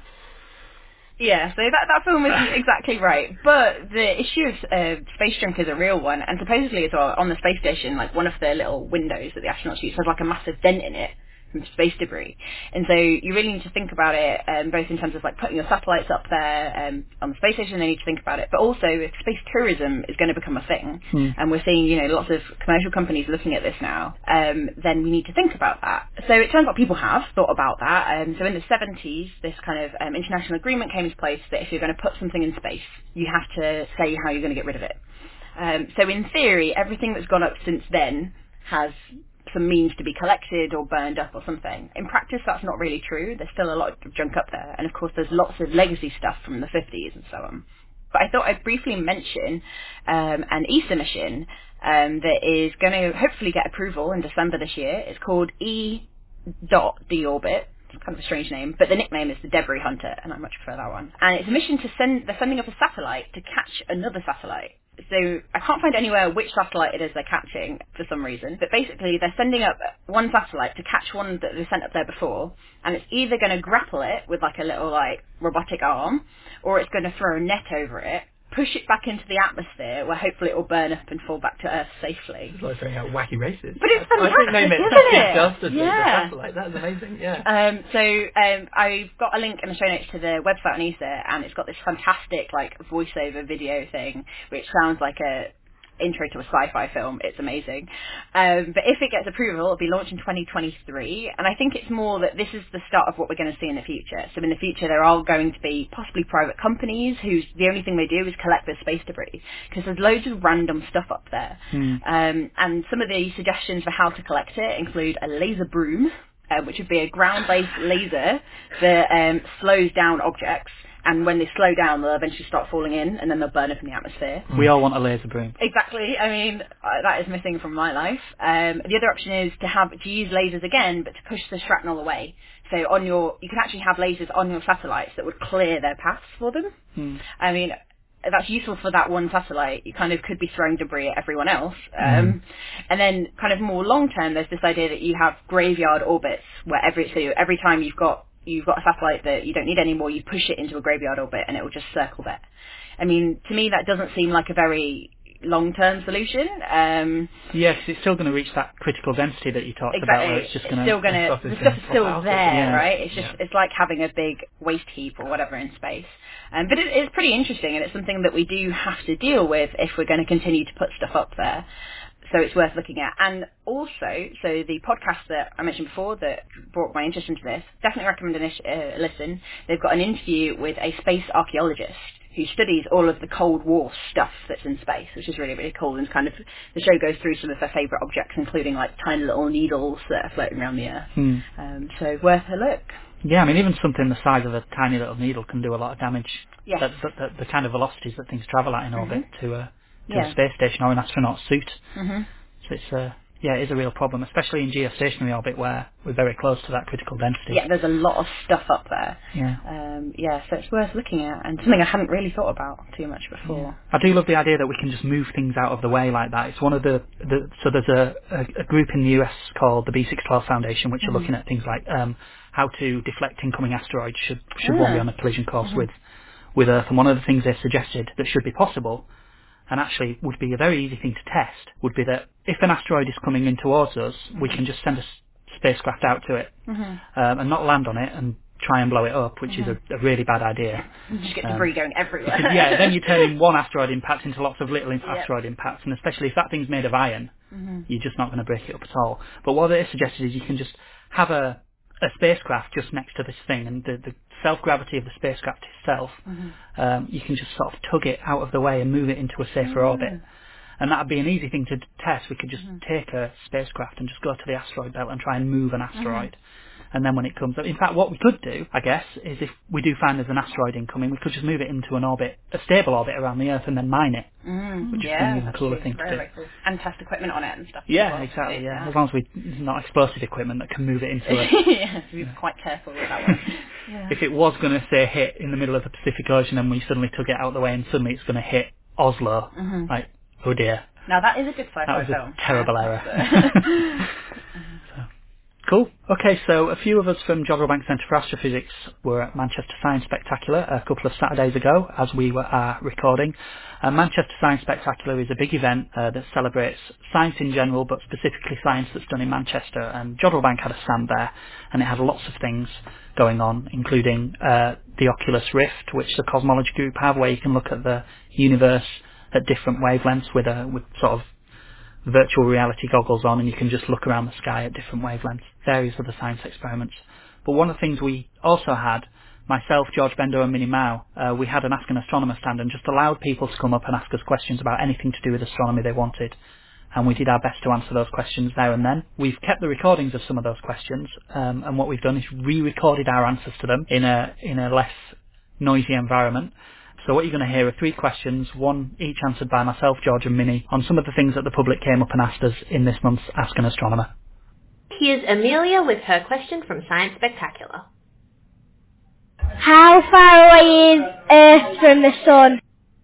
Yeah, so that that film isn't exactly right, but the issue of uh, space junk is a real one, and supposedly as well on the space station, like one of the little windows that the astronauts use has like a massive dent in it from space debris, and so you really need to think about it, um, both in terms of like putting your satellites up there um, on the space station. They need to think about it, but also if space tourism is going to become a thing, Hmm. and we're seeing you know lots of commercial companies looking at this now, um, then we need to think about that. So it turns out people have thought about that. Um, so in the seventies, this kind of um, international agreement came into place that if you're going to put something in space, you have to say how you're going to get rid of it. Um, so in theory, everything that's gone up since then has some means to be collected or burned up or something. In practice, that's not really true. There's still a lot of junk up there. And of course, there's lots of legacy stuff from the fifties and so on. But I thought I'd briefly mention um, an E S A mission um, that is going to hopefully get approval in December this year. It's called E D-Orbit. It's kind of a strange name, but the nickname is the Debris Hunter, and I much prefer that one. And it's a mission to send, they're sending up a satellite to catch another satellite. So I can't find anywhere which satellite it is they're catching for some reason, but basically they're sending up one satellite to catch one that they sent up there before, and it's either going to grapple it with like a little like robotic arm, or it's going to throw a net over it, push it back into the atmosphere, where hopefully it will burn up and fall back to Earth safely. It's like throwing out wacky races. But it's I think fantastic, name it isn't it? Justice League, the Yeah. satellite. That's amazing. Yeah. Um, so um, I've got a link in the show notes to the website on E S A, and it's got this fantastic like voiceover video thing, which sounds like a intro to a sci-fi film. It's amazing. Um, but if it gets approval, it'll be launched in twenty twenty-three, and I think it's more that this is the start of what we're going to see in the future. So in the future, there are going to be possibly private companies whose the only thing they do is collect the space debris, because there's loads of random stuff up there. Hmm. Um, and some of the suggestions for how to collect it include a laser broom, uh, which would be a ground-based laser that um, slows down objects, and when they slow down, they'll eventually start falling in, and then they'll burn up in the atmosphere. We all want a laser broom. Exactly. I mean, uh, that is missing from my life. Um, the other option is to have to use lasers again, but to push the shrapnel away. So on your, you can actually have lasers on your satellites that would clear their paths for them. Hmm. I mean, that's useful for that one satellite. You kind of could be throwing debris at everyone else. Um, Mm. And then kind of more long term, there's this idea that you have graveyard orbits where every, so every time you've got, you've got a satellite that you don't need anymore, you push it into a graveyard orbit and it will just circle there. I mean, to me that doesn't seem like a very long-term solution. Um, yeah, 'cause it's still going to reach that critical density that you talked exactly. about, where it's just going to... Still going to, the stuff is still there, yeah. right? It's just, Yeah. it's like having a big waste heap or whatever in space. Um, but it, it's pretty interesting, and it's something that we do have to deal with if we're going to continue to put stuff up there. So it's worth looking at. And also, so the podcast that I mentioned before that brought my interest into this, definitely recommend a uh, listen. They've got an interview with a space archaeologist who studies all of the Cold War stuff that's in space, which is really, really cool. And kind of the show goes through some of her favourite objects, including like tiny little needles that are floating around the Earth. Hmm. Um, so worth a look. Yeah, I mean, even something the size of a tiny little needle can do a lot of damage. Yes. That, that, that, the kind of velocities that things travel at in orbit Mm-hmm. to a to Yeah. a space station or an astronaut suit. Mm-hmm. So it's uh, yeah, it is a real problem, especially in geostationary orbit where we're very close to that critical density. Yeah, there's a lot of stuff up there. Yeah. Um, yeah, so it's worth looking at, and something I hadn't really thought about too much before. I do love the idea that we can just move things out of the way like that. It's one of the, the so there's a, a, a group in the U S called the B six twelve Foundation, which Mm-hmm. are looking at things like um, how to deflect incoming asteroids should should one be Ah. on a collision course Mm-hmm. with with Earth. And one of the things they suggested that should be possible, and actually would be a very easy thing to test, would be that if an asteroid is coming in towards us, we can just send a s- spacecraft out to it Mm-hmm. um, and not land on it and try and blow it up, which is a, a really bad idea. You just get Um, debris going everywhere. Because, yeah, then you're turning one asteroid impact into lots of little Yep. asteroid impacts, and especially if that thing's made of iron, Mm-hmm. you're just not going to break it up at all. But what it is suggested is you can just have a, a spacecraft just next to this thing, and the, the self-gravity of the spacecraft itself, Mm-hmm. um, you can just sort of tug it out of the way and move it into a safer orbit. And that would be an easy thing to test. We could just Mm-hmm. take a spacecraft and just go to the asteroid belt and try and move an asteroid. Mm-hmm. And then when it comes up, in fact, what we could do, I guess, is if we do find there's an asteroid incoming, we could just move it into an orbit, a stable orbit around the Earth, and then mine it. Mm, Which is yeah, an even cooler actually, thing to very, do. very cool. And test equipment on it and stuff. Yeah, as well. exactly. Yeah, yeah. as long as we not explosive equipment that can move it into a. yeah, so be quite careful with that one. Yeah. If it was going to say hit in the middle of the Pacific Ocean, and we suddenly took it out of the way, and suddenly it's going to hit Oslo, Mhm. like, oh dear. Now that is a good sci-fi That was film. a terrible Yeah, error. so- So, cool. Okay, so a few of us from Jodrell Bank Centre for Astrophysics were at Manchester Science Spectacular a couple of Saturdays ago as we were uh, recording. Uh, Manchester Science Spectacular is a big event uh, that celebrates science in general, but specifically science that's done in Manchester. And Jodrell Bank had a stand there, and it had lots of things going on, including uh, the Oculus Rift, which the Cosmology Group have, where you can look at the universe at different wavelengths with a with sort of virtual reality goggles on, and you can just look around the sky at different wavelengths, various other science experiments. But one of the things we also had, myself, George Bendo and Minnie Mao, uh, we had an Ask an Astronomer stand and just allowed people to come up and ask us questions about anything to do with astronomy they wanted. And we did our best to answer those questions there and then. We've kept the recordings of some of those questions, um, and what we've done is re-recorded our answers to them in a in a less noisy environment. So what you're going to hear are three questions, one each answered by myself, George and Minnie, on some of the things that the public came up and asked us in this month's Ask an Astronomer. Here's Amelia with her question from Science Spectacular. How far away is Earth from the Sun?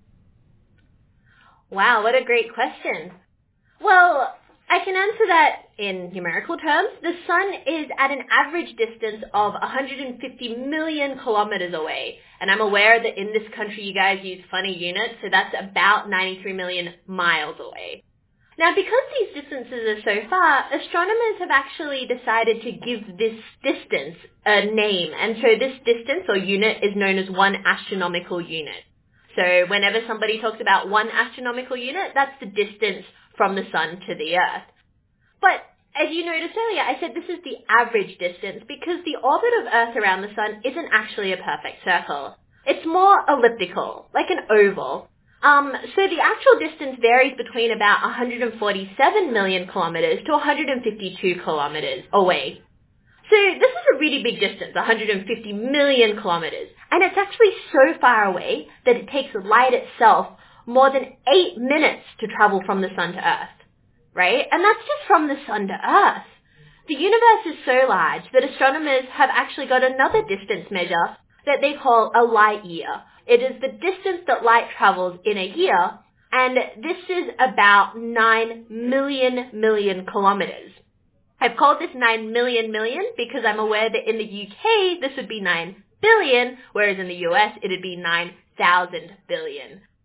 Wow, what a great question. Well, I can answer that in numerical terms. The Sun is at an average distance of one hundred fifty million kilometers away. And I'm aware that in this country you guys use funny units, so that's about ninety-three million miles away. Now, because these distances are so far, astronomers have actually decided to give this distance a name. And so this distance or unit is known as one astronomical unit. So whenever somebody talks about one astronomical unit, that's the distance from the Sun to the Earth. But as you noticed earlier, I said this is the average distance because the orbit of Earth around the Sun isn't actually a perfect circle. It's more elliptical, like an oval. Um, so the actual distance varies between about one hundred forty-seven million kilometers to one hundred fifty-two kilometers away. So this is a really big distance, one hundred fifty million kilometers. And it's actually so far away that it takes light itself more than eight minutes to travel from the Sun to Earth. Right? And that's just from the Sun to Earth. The universe is so large that astronomers have actually got another distance measure that they call a light year. It is the distance that light travels in a year, and this is about nine million million kilometers. I've called this nine million million because I'm aware that in the U K this would be nine billion, whereas in the U S it would be nine thousand billion.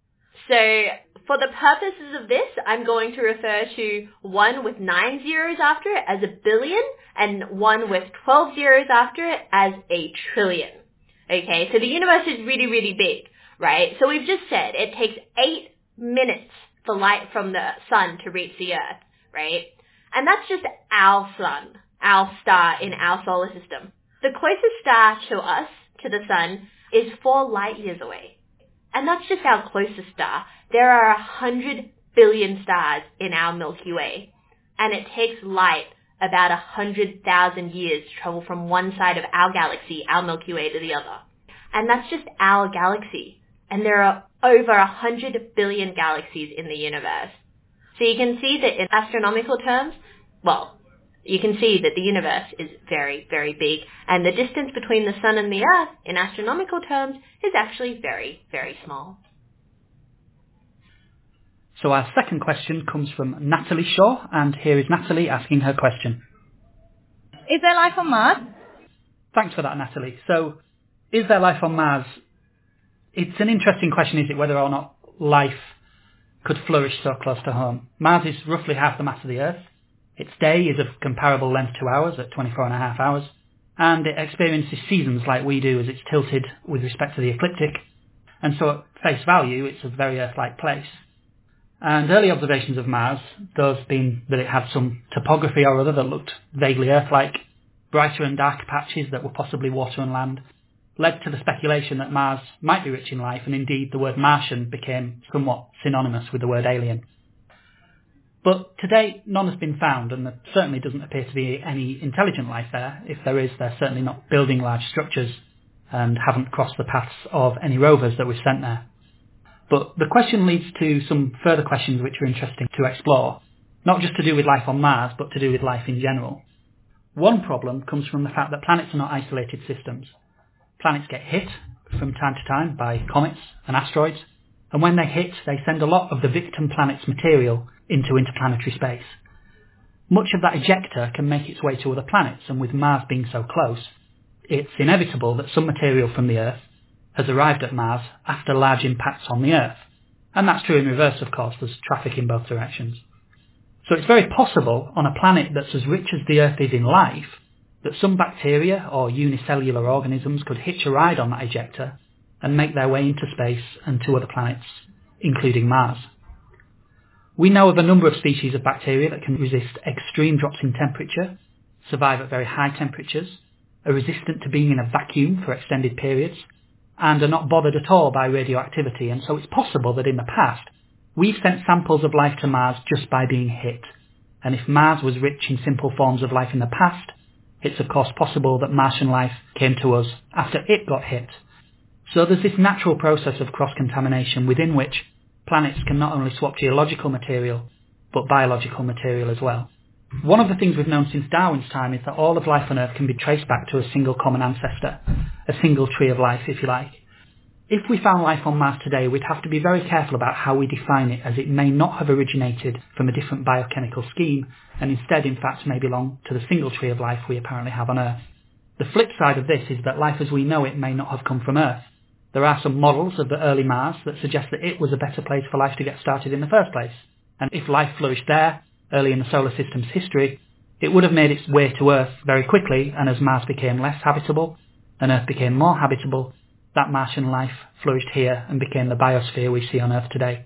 So for the purposes of this, I'm going to refer to one with nine zeros after it as a billion and one with twelve zeros after it as a trillion. Okay, so the universe is really, really big, right? So we've just said it takes eight minutes for light from the sun to reach the Earth, right? And that's just our sun, our star in our solar system. The closest star to us, to the sun, is four light years away. And that's just our closest star. There are a hundred billion stars in our Milky Way. And it takes light about a hundred thousand years to travel from one side of our galaxy, our Milky Way, to the other. And that's just our galaxy. And there are over a hundred billion galaxies in the universe. So you can see that in astronomical terms, well, you can see that the universe is very, very big. And the distance between the sun and the Earth, in astronomical terms, is actually very, very small. So our second question comes from Natalie Shaw, and here is Natalie asking her question. Is there life on Mars? Thanks for that, Natalie. So, is there life on Mars? It's an interesting question, is it, whether or not life could flourish so close to home. Mars is roughly half the mass of the Earth. Its day is of comparable length to ours at twenty-four and a half hours, and it experiences seasons like we do as it's tilted with respect to the ecliptic, and so at face value it's a very Earth-like place. And early observations of Mars, those being that it had some topography or other that looked vaguely Earth-like, brighter and darker patches that were possibly water and land, led to the speculation that Mars might be rich in life, and indeed the word Martian became somewhat synonymous with the word alien. But to date, none has been found, and there certainly doesn't appear to be any intelligent life there. If there is, they're certainly not building large structures and haven't crossed the paths of any rovers that we've sent there. But the question leads to some further questions which are interesting to explore, not just to do with life on Mars, but to do with life in general. One problem comes from the fact that planets are not isolated systems. Planets get hit from time to time by comets and asteroids, and when they hit, they send a lot of the victim planet's material into interplanetary space. Much of that ejecta can make its way to other planets, and with Mars being so close, it's inevitable that some material from the Earth has arrived at Mars after large impacts on the Earth. And that's true in reverse, of course, there's traffic in both directions. So it's very possible, on a planet that's as rich as the Earth is in life, that some bacteria or unicellular organisms could hitch a ride on that ejecta and make their way into space and to other planets, including Mars. We know of a number of species of bacteria that can resist extreme drops in temperature, survive at very high temperatures, are resistant to being in a vacuum for extended periods, and are not bothered at all by radioactivity, and so it's possible that in the past we've sent samples of life to Mars just by being hit. And if Mars was rich in simple forms of life in the past, it's of course possible that Martian life came to us after it got hit. So there's this natural process of cross-contamination within which planets can not only swap geological material, but biological material as well. One of the things we've known since Darwin's time is that all of life on Earth can be traced back to a single common ancestor, a single tree of life, if you like. If we found life on Mars today, we'd have to be very careful about how we define it, as it may not have originated from a different biochemical scheme, and instead, in fact, may belong to the single tree of life we apparently have on Earth. The flip side of this is that life as we know it may not have come from Earth. There are some models of the early Mars that suggest that it was a better place for life to get started in the first place. And if life flourished there, early in the solar system's history, it would have made its way to Earth very quickly, and as Mars became less habitable, and Earth became more habitable, that Martian life flourished here and became the biosphere we see on Earth today.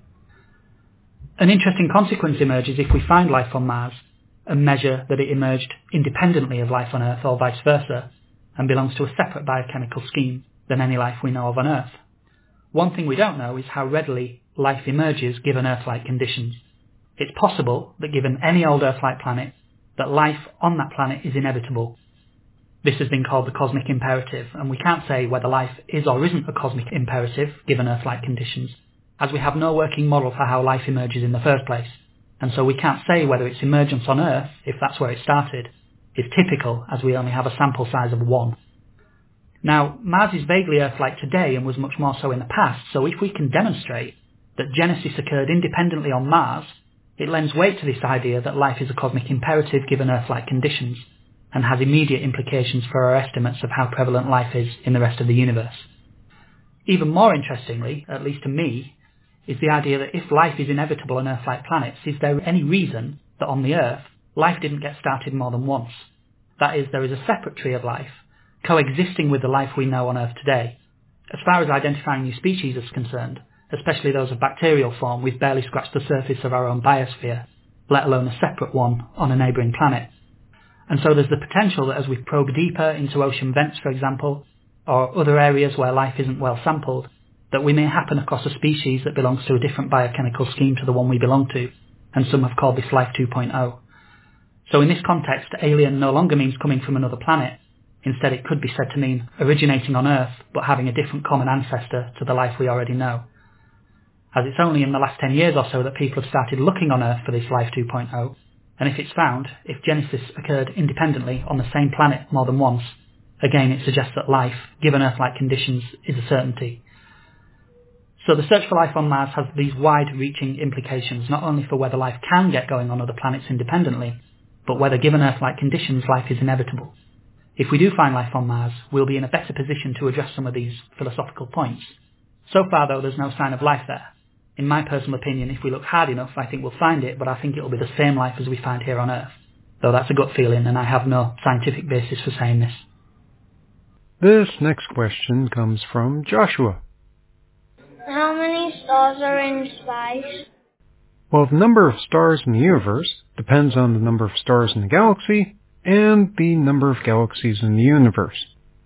An interesting consequence emerges if we find life on Mars and measure that it emerged independently of life on Earth or vice versa, and belongs to a separate biochemical scheme than any life we know of on Earth. One thing we don't know is how readily life emerges given Earth-like conditions. It's possible that given any old Earth-like planet, that life on that planet is inevitable. This has been called the cosmic imperative, and we can't say whether life is or isn't a cosmic imperative given Earth-like conditions, as we have no working model for how life emerges in the first place, and so we can't say whether its emergence on Earth, if that's where it started, is typical, as we only have a sample size of one. Now, Mars is vaguely Earth-like today and was much more so in the past, so if we can demonstrate that genesis occurred independently on Mars, it lends weight to this idea that life is a cosmic imperative given Earth-like conditions, and has immediate implications for our estimates of how prevalent life is in the rest of the universe. Even more interestingly, at least to me, is the idea that if life is inevitable on Earth-like planets, is there any reason that on the Earth, life didn't get started more than once? That is, there is a separate tree of life, coexisting with the life we know on Earth today. As far as identifying new species is concerned, especially those of bacterial form, we've barely scratched the surface of our own biosphere, let alone a separate one on a neighbouring planet. And so there's the potential that as we probe deeper into ocean vents, for example, or other areas where life isn't well sampled, that we may happen across a species that belongs to a different biochemical scheme to the one we belong to, and some have called this Life two point oh. So in this context, alien no longer means coming from another planet. Instead, it could be said to mean originating on Earth, but having a different common ancestor to the life we already know. As it's only in the last ten years or so that people have started looking on Earth for this Life two point oh, and if it's found, if Genesis occurred independently on the same planet more than once, again it suggests that life, given Earth-like conditions, is a certainty. So the search for life on Mars has these wide-reaching implications, not only for whether life can get going on other planets independently, but whether given Earth-like conditions life is inevitable. If we do find life on Mars, we'll be in a better position to address some of these philosophical points. So far though, there's no sign of life there. In my personal opinion, if we look hard enough, I think we'll find it, but I think it'll be the same life as we find here on Earth. Though that's a gut feeling, and I have no scientific basis for saying this. This next question comes from Joshua. How many stars are in space? Well, the number of stars in the universe depends on the number of stars in the galaxy and the number of galaxies in the universe.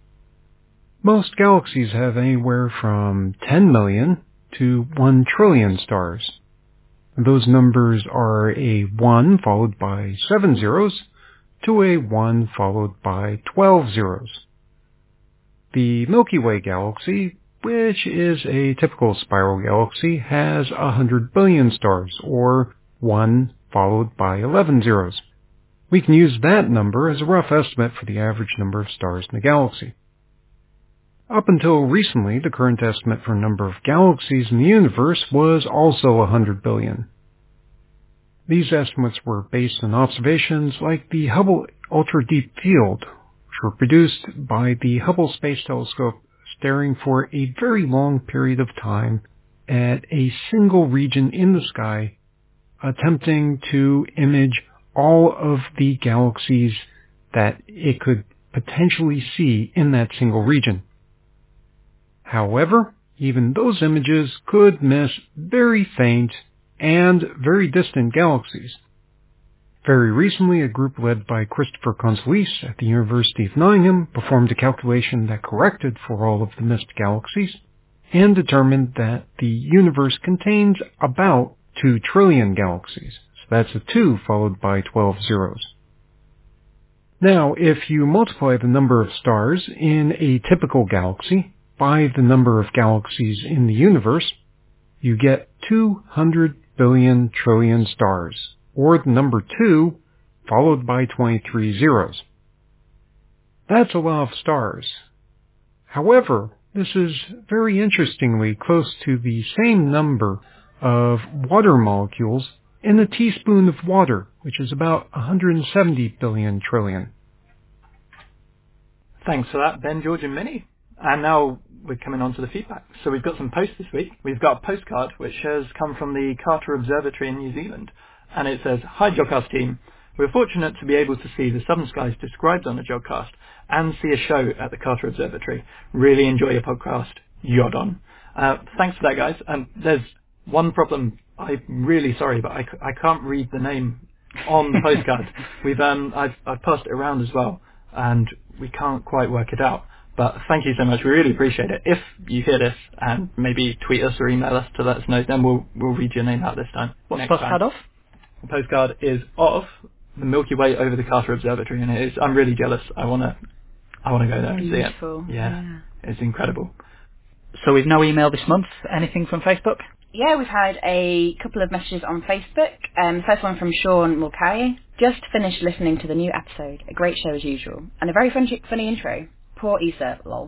Most galaxies have anywhere from ten million to one trillion stars. Those numbers are a one followed by seven zeros to a one followed by twelve zeros. The Milky Way galaxy, which is a typical spiral galaxy, has one hundred billion stars, or one followed by eleven zeros. We can use that number as a rough estimate for the average number of stars in the galaxy. Up until recently, the current estimate for number of galaxies in the universe was also one hundred billion. These estimates were based on observations like the Hubble Ultra Deep Field, which were produced by the Hubble Space Telescope staring for a very long period of time at a single region in the sky, attempting to image all of the galaxies that it could potentially see in that single region. However, even those images could miss very faint and very distant galaxies. Very recently, a group led by Christopher Consolis at the University of Nottingham performed a calculation that corrected for all of the missed galaxies and determined that the universe contains about two trillion galaxies. So that's a two followed by twelve zeros. Now, if you multiply the number of stars in a typical galaxy by the number of galaxies in the universe, you get two hundred billion trillion stars, or the number two followed by twenty-three zeros. That's a lot of stars. However, this is very interestingly close to the same number of water molecules in a teaspoon of water, which is about one hundred seventy billion trillion. Thanks for that, Ben, George and Minnie. And now we're coming on to the feedback. So we've got some posts this week. We've got a postcard which has come from the Carter Observatory in New Zealand. And it says, "Hi Jodcast team. We're fortunate to be able to see the southern skies described on the Jodcast and see a show at the Carter Observatory. Really enjoy your podcast. Yod on." Uh, thanks for that, guys. And there's one problem. I'm really sorry, but I, c- I can't read the name on the postcard. We've um I've I've passed it around as well, and we can't quite work it out. But thank you so much. We really appreciate it. If you hear this, and maybe tweet us or email us to let us know, then we'll we'll read your name out this time. What's the postcard of? The postcard is of the Milky Way over the Carter Observatory, and it is. I'm really jealous. I wanna I wanna go there and Beautiful. see it. Yeah, yeah, it's incredible. So we've no email this month. Anything from Facebook? Yeah, we've had a couple of messages on Facebook. Um, the first one from Sean Mulcahy. Just finished listening to the new episode. A great show as usual, and a very funny, funny intro. Poor Issa, lol.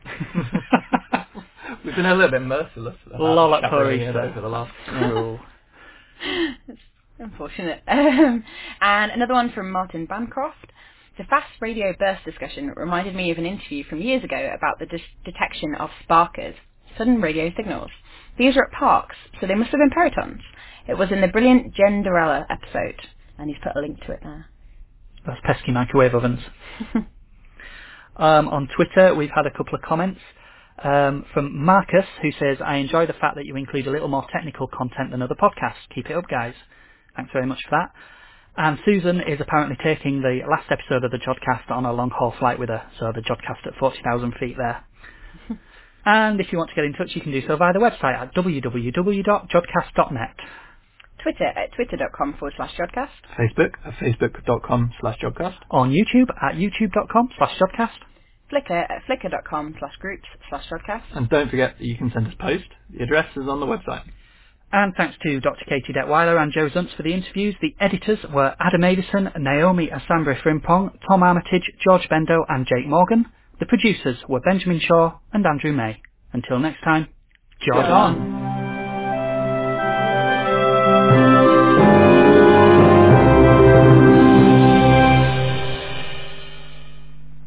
We've been a little bit merciless Lol at poor it Issa. over the last. Oh. It's unfortunate. Um, and another one from Martin Bancroft. The fast radio burst discussion reminded me of an interview from years ago about the dis- detection of sparkers, sudden radio signals. These are at parks, so they must have been peritons. It was in the brilliant Genderella episode, and he's put a link to it there. Those pesky microwave ovens. um, on Twitter, we've had a couple of comments. Um, from Marcus, who says, I enjoy the fact that you include a little more technical content than other podcasts. Keep it up, guys. Thanks very much for that. And Susan is apparently taking the last episode of the Jodcast on a long-haul flight with her, so the Jodcast at forty thousand feet there. And if you want to get in touch, you can do so via the website at w w w dot jodcast dot net. Twitter at twitter.com forward slash Jodcast. Facebook at facebook.com slash Jodcast. On YouTube at youtube.com slash Jodcast. Flickr at flickr.com slash groups slash Jodcast. And don't forget that you can send us post. The address is on the website. And thanks to Doctor Katie Detweiler and Joe Zuntz for the interviews. The editors were Adam Avison, Naomi Asambri Frimpong, Tom Armitage, George Bendo and Jake Morgan. The producers were Benjamin Shaw and Andrew May. Until next time, Jod on!